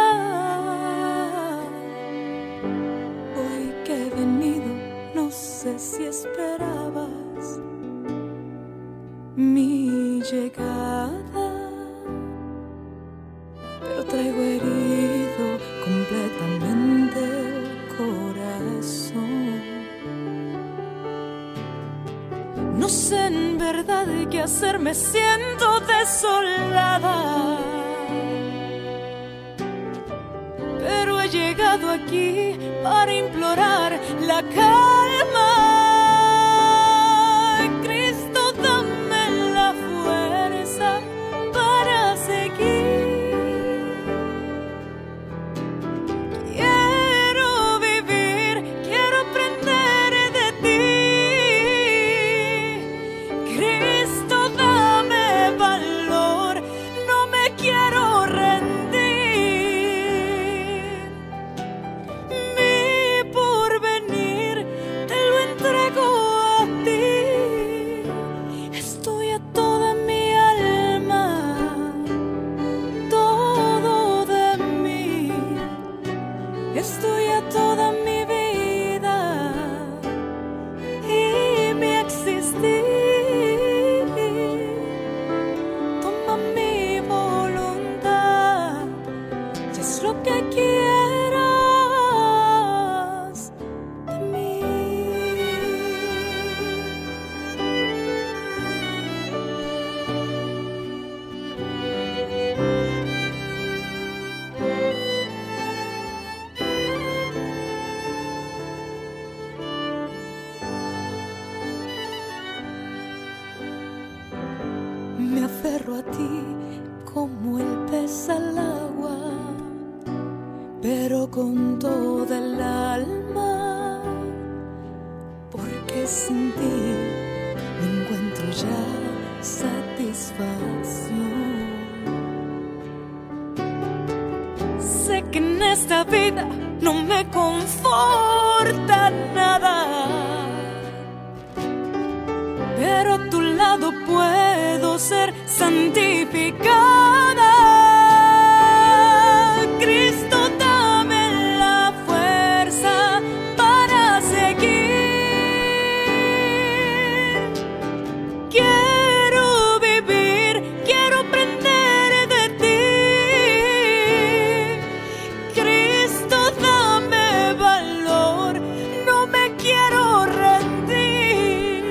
Hoy que he venido, no sé si esperabas mi llegada, pero traigo herido completamente el corazón. No sé en verdad qué hacer, me siento desolada, pero he llegado aquí para implorar la calma. Cristo, dame la fuerza para seguir. Quiero vivir, quiero aprender de ti. Cristo, dame valor, no me quiero rendir. Mi porvenir te lo entrego a ti. Estoy a toda mi alma, todo de mí. Estoy a toda mi vida y mi existir. Toma mi voluntad, y es lo que quieras de mí. Me aferro a ti como el pez al agua, pero con toda el alma, porque sin ti no encuentro ya satisfacción. Sé que en esta vida no me conforta nada, pero a tu lado puedo ser santificada. Cristo, dame la fuerza para seguir. Quiero vivir, quiero aprender de ti. Cristo, dame valor, no me quiero rendir.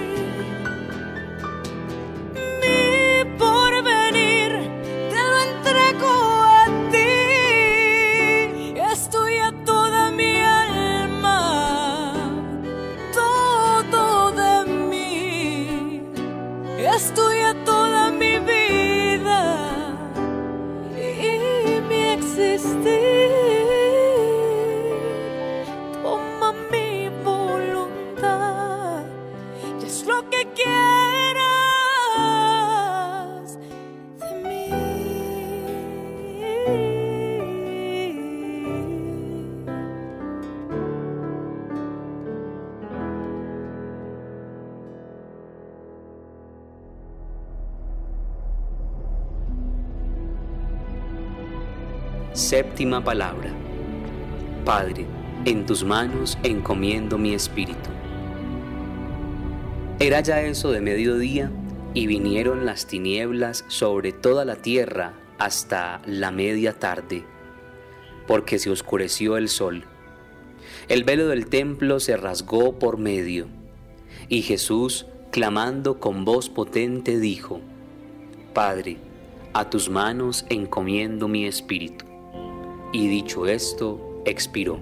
Mi porvenir te lo entrego a ti. Estoy a toda mi alma, todo de mí. Estoy a toda mi vida y mi existir. Toma mi voluntad, y es lo que quieras de mí. Séptima palabra. Padre, en tus manos encomiendo mi espíritu. Era ya eso de mediodía, y vinieron las tinieblas sobre toda la tierra hasta la media tarde, porque se oscureció el sol. El velo del templo se rasgó por medio, y Jesús, clamando con voz potente, dijo: Padre, a tus manos encomiendo mi espíritu. Y dicho esto, expiró.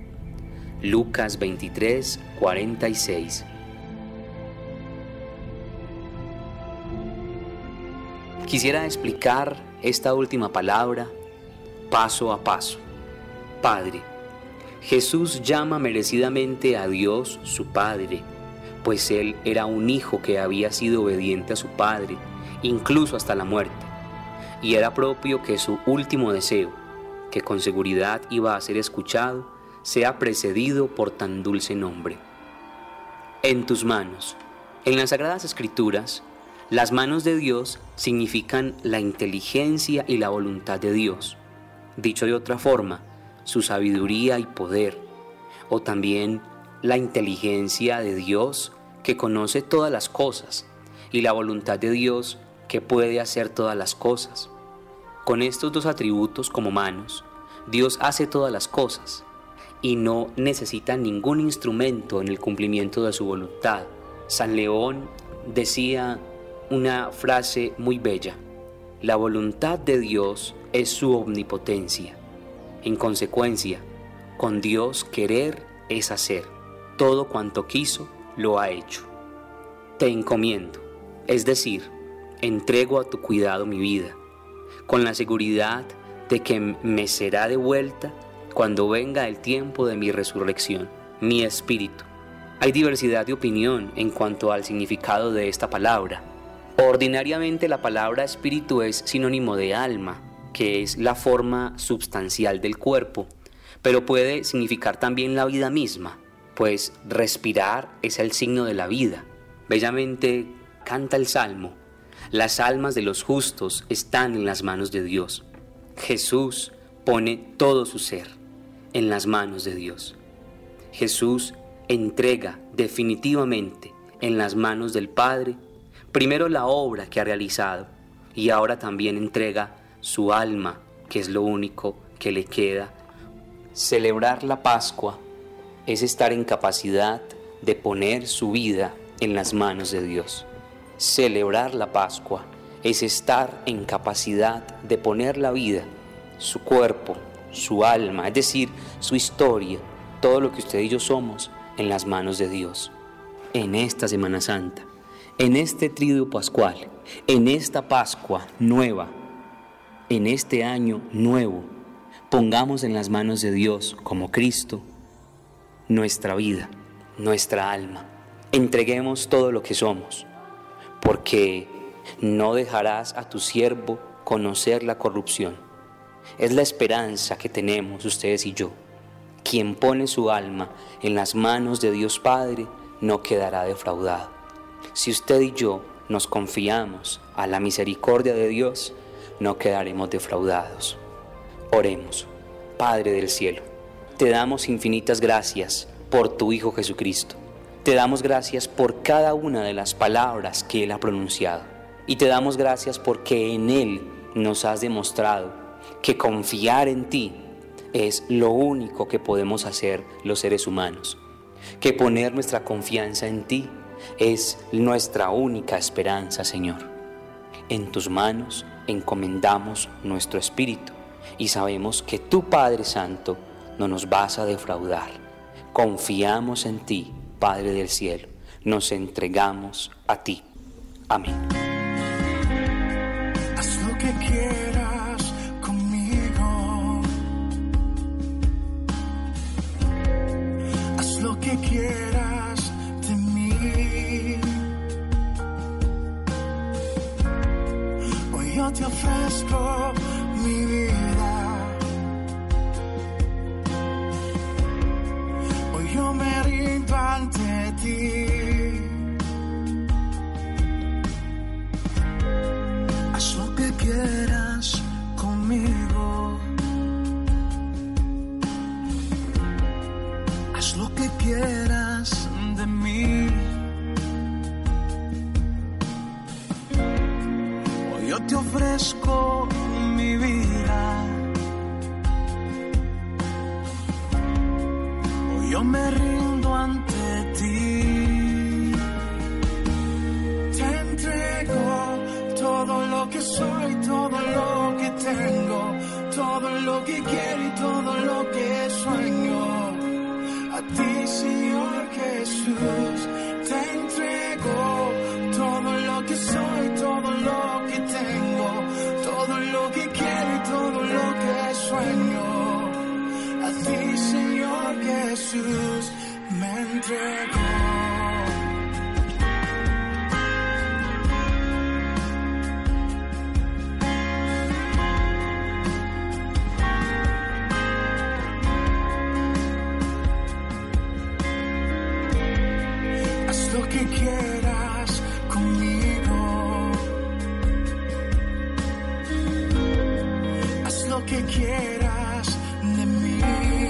Lucas veintitrés, cuarenta y seis. Quisiera explicar esta última palabra paso a paso. Padre. Jesús llama merecidamente a Dios su Padre, pues Él era un hijo que había sido obediente a su Padre, incluso hasta la muerte, y era propio que su último deseo, que con seguridad iba a ser escuchado, sea precedido por tan dulce nombre. En tus manos. En las Sagradas Escrituras, las manos de Dios significan la inteligencia y la voluntad de Dios. Dicho de otra forma, su sabiduría y poder, o también la inteligencia de Dios que conoce todas las cosas y la voluntad de Dios que puede hacer todas las cosas. Con estos dos atributos como manos, Dios hace todas las cosas y no necesita ningún instrumento en el cumplimiento de su voluntad. San León decía una frase muy bella: la voluntad de Dios es su omnipotencia. En consecuencia, con Dios querer es hacer. Todo cuanto quiso, lo ha hecho. Te encomiendo, es decir, entrego a tu cuidado mi vida, con la seguridad de que me será devuelta cuando venga el tiempo de mi resurrección, mi espíritu. Hay diversidad de opinión en cuanto al significado de esta palabra. Ordinariamente la palabra espíritu es sinónimo de alma, que es la forma substancial del cuerpo, pero puede significar también la vida misma, pues respirar es el signo de la vida. Bellamente canta el Salmo: las almas de los justos están en las manos de Dios. Jesús pone todo su ser en las manos de Dios. Jesús entrega definitivamente en las manos del Padre primero la obra que ha realizado y ahora también entrega su alma, que es lo único que le queda. Celebrar la Pascua es estar en capacidad de poner su vida en las manos de Dios. Celebrar la Pascua es estar en capacidad de poner la vida, su cuerpo, su alma, es decir, su historia, todo lo que usted y yo somos, en las manos de Dios. En esta Semana Santa, en este Triduo Pascual, en esta Pascua nueva, en este año nuevo, pongamos en las manos de Dios, como Cristo, nuestra vida, nuestra alma. Entreguemos todo lo que somos, porque no dejarás a tu siervo conocer la corrupción. Es la esperanza que tenemos ustedes y yo. Quien pone su alma en las manos de Dios Padre no quedará defraudado. Si usted y yo nos confiamos a la misericordia de Dios, no quedaremos defraudados. Oremos. Padre del cielo, te damos infinitas gracias por tu Hijo Jesucristo. Te damos gracias por cada una de las palabras que Él ha pronunciado. Y te damos gracias porque en Él nos has demostrado que confiar en ti es lo único que podemos hacer los seres humanos. Que poner nuestra confianza en ti es nuestra única esperanza, Señor. En tus manos encomendamos nuestro espíritu y sabemos que tú, Padre Santo, no nos vas a defraudar. Confiamos en ti, Padre del cielo, nos entregamos a ti. Amén. Haz lo que quieras conmigo. Haz lo que quieras de mí. Hoy yo te ofrezco mi vida. Hoy yo me rindo ante ti. Haz lo que quieras conmigo. Haz lo que quieras de mí. Hoy yo te ofrezco mi vida. Hoy yo me rindo ante ti. Te entrego todo lo que soy, todo lo que tengo, todo lo que quiero y todo lo que sueño. A ti, Señor Jesús, te entrego todo lo que soy, todo lo que tengo, Jesús me entregó. Haz lo que quieras conmigo. Haz lo que quieras de mí.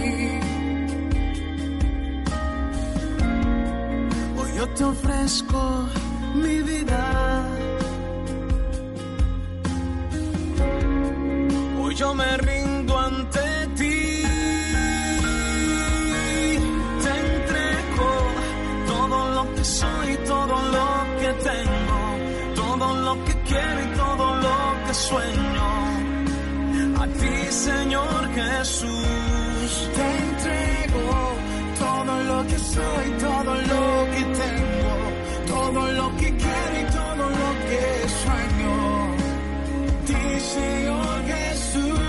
Hoy yo te ofrezco mi vida. Hoy yo me rindo ante ti. Te entrego todo lo que soy, todo lo que tengo, todo lo que quiero y todo lo que sueño. A ti, Señor Jesús, te entrego todo lo que soy, todo lo que tengo, todo lo que quiero y todo lo que sueño. A ti, Señor Jesús.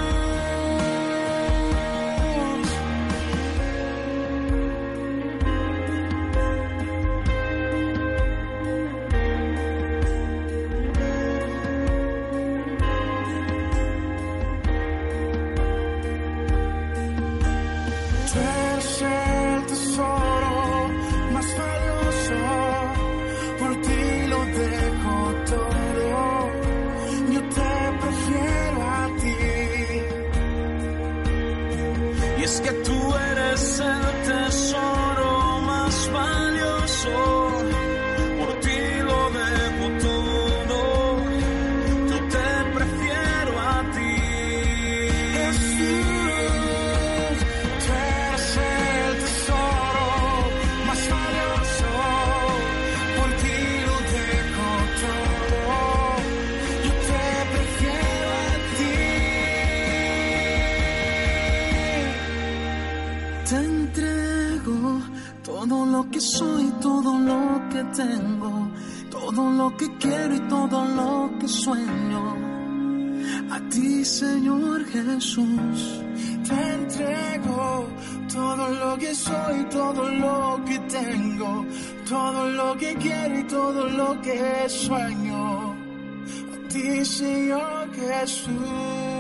Tú eres el tesoro más valioso, por ti lo dejo todo. Yo te prefiero a ti. Y es que tú eres el tesoro más valioso, por ti lo dejo todo. Yo te prefiero a ti. Jesús, tú eres el tesoro más valioso, por ti lo dejo todo. Yo te prefiero a ti. Te entrego todo lo que soy, todo lo que tengo, todo lo que quiero y todo lo que sueño. A ti, Señor Jesús, te entrego todo lo que soy, todo lo que tengo, todo lo que quiero y todo lo que sueño. A ti, Señor Jesús.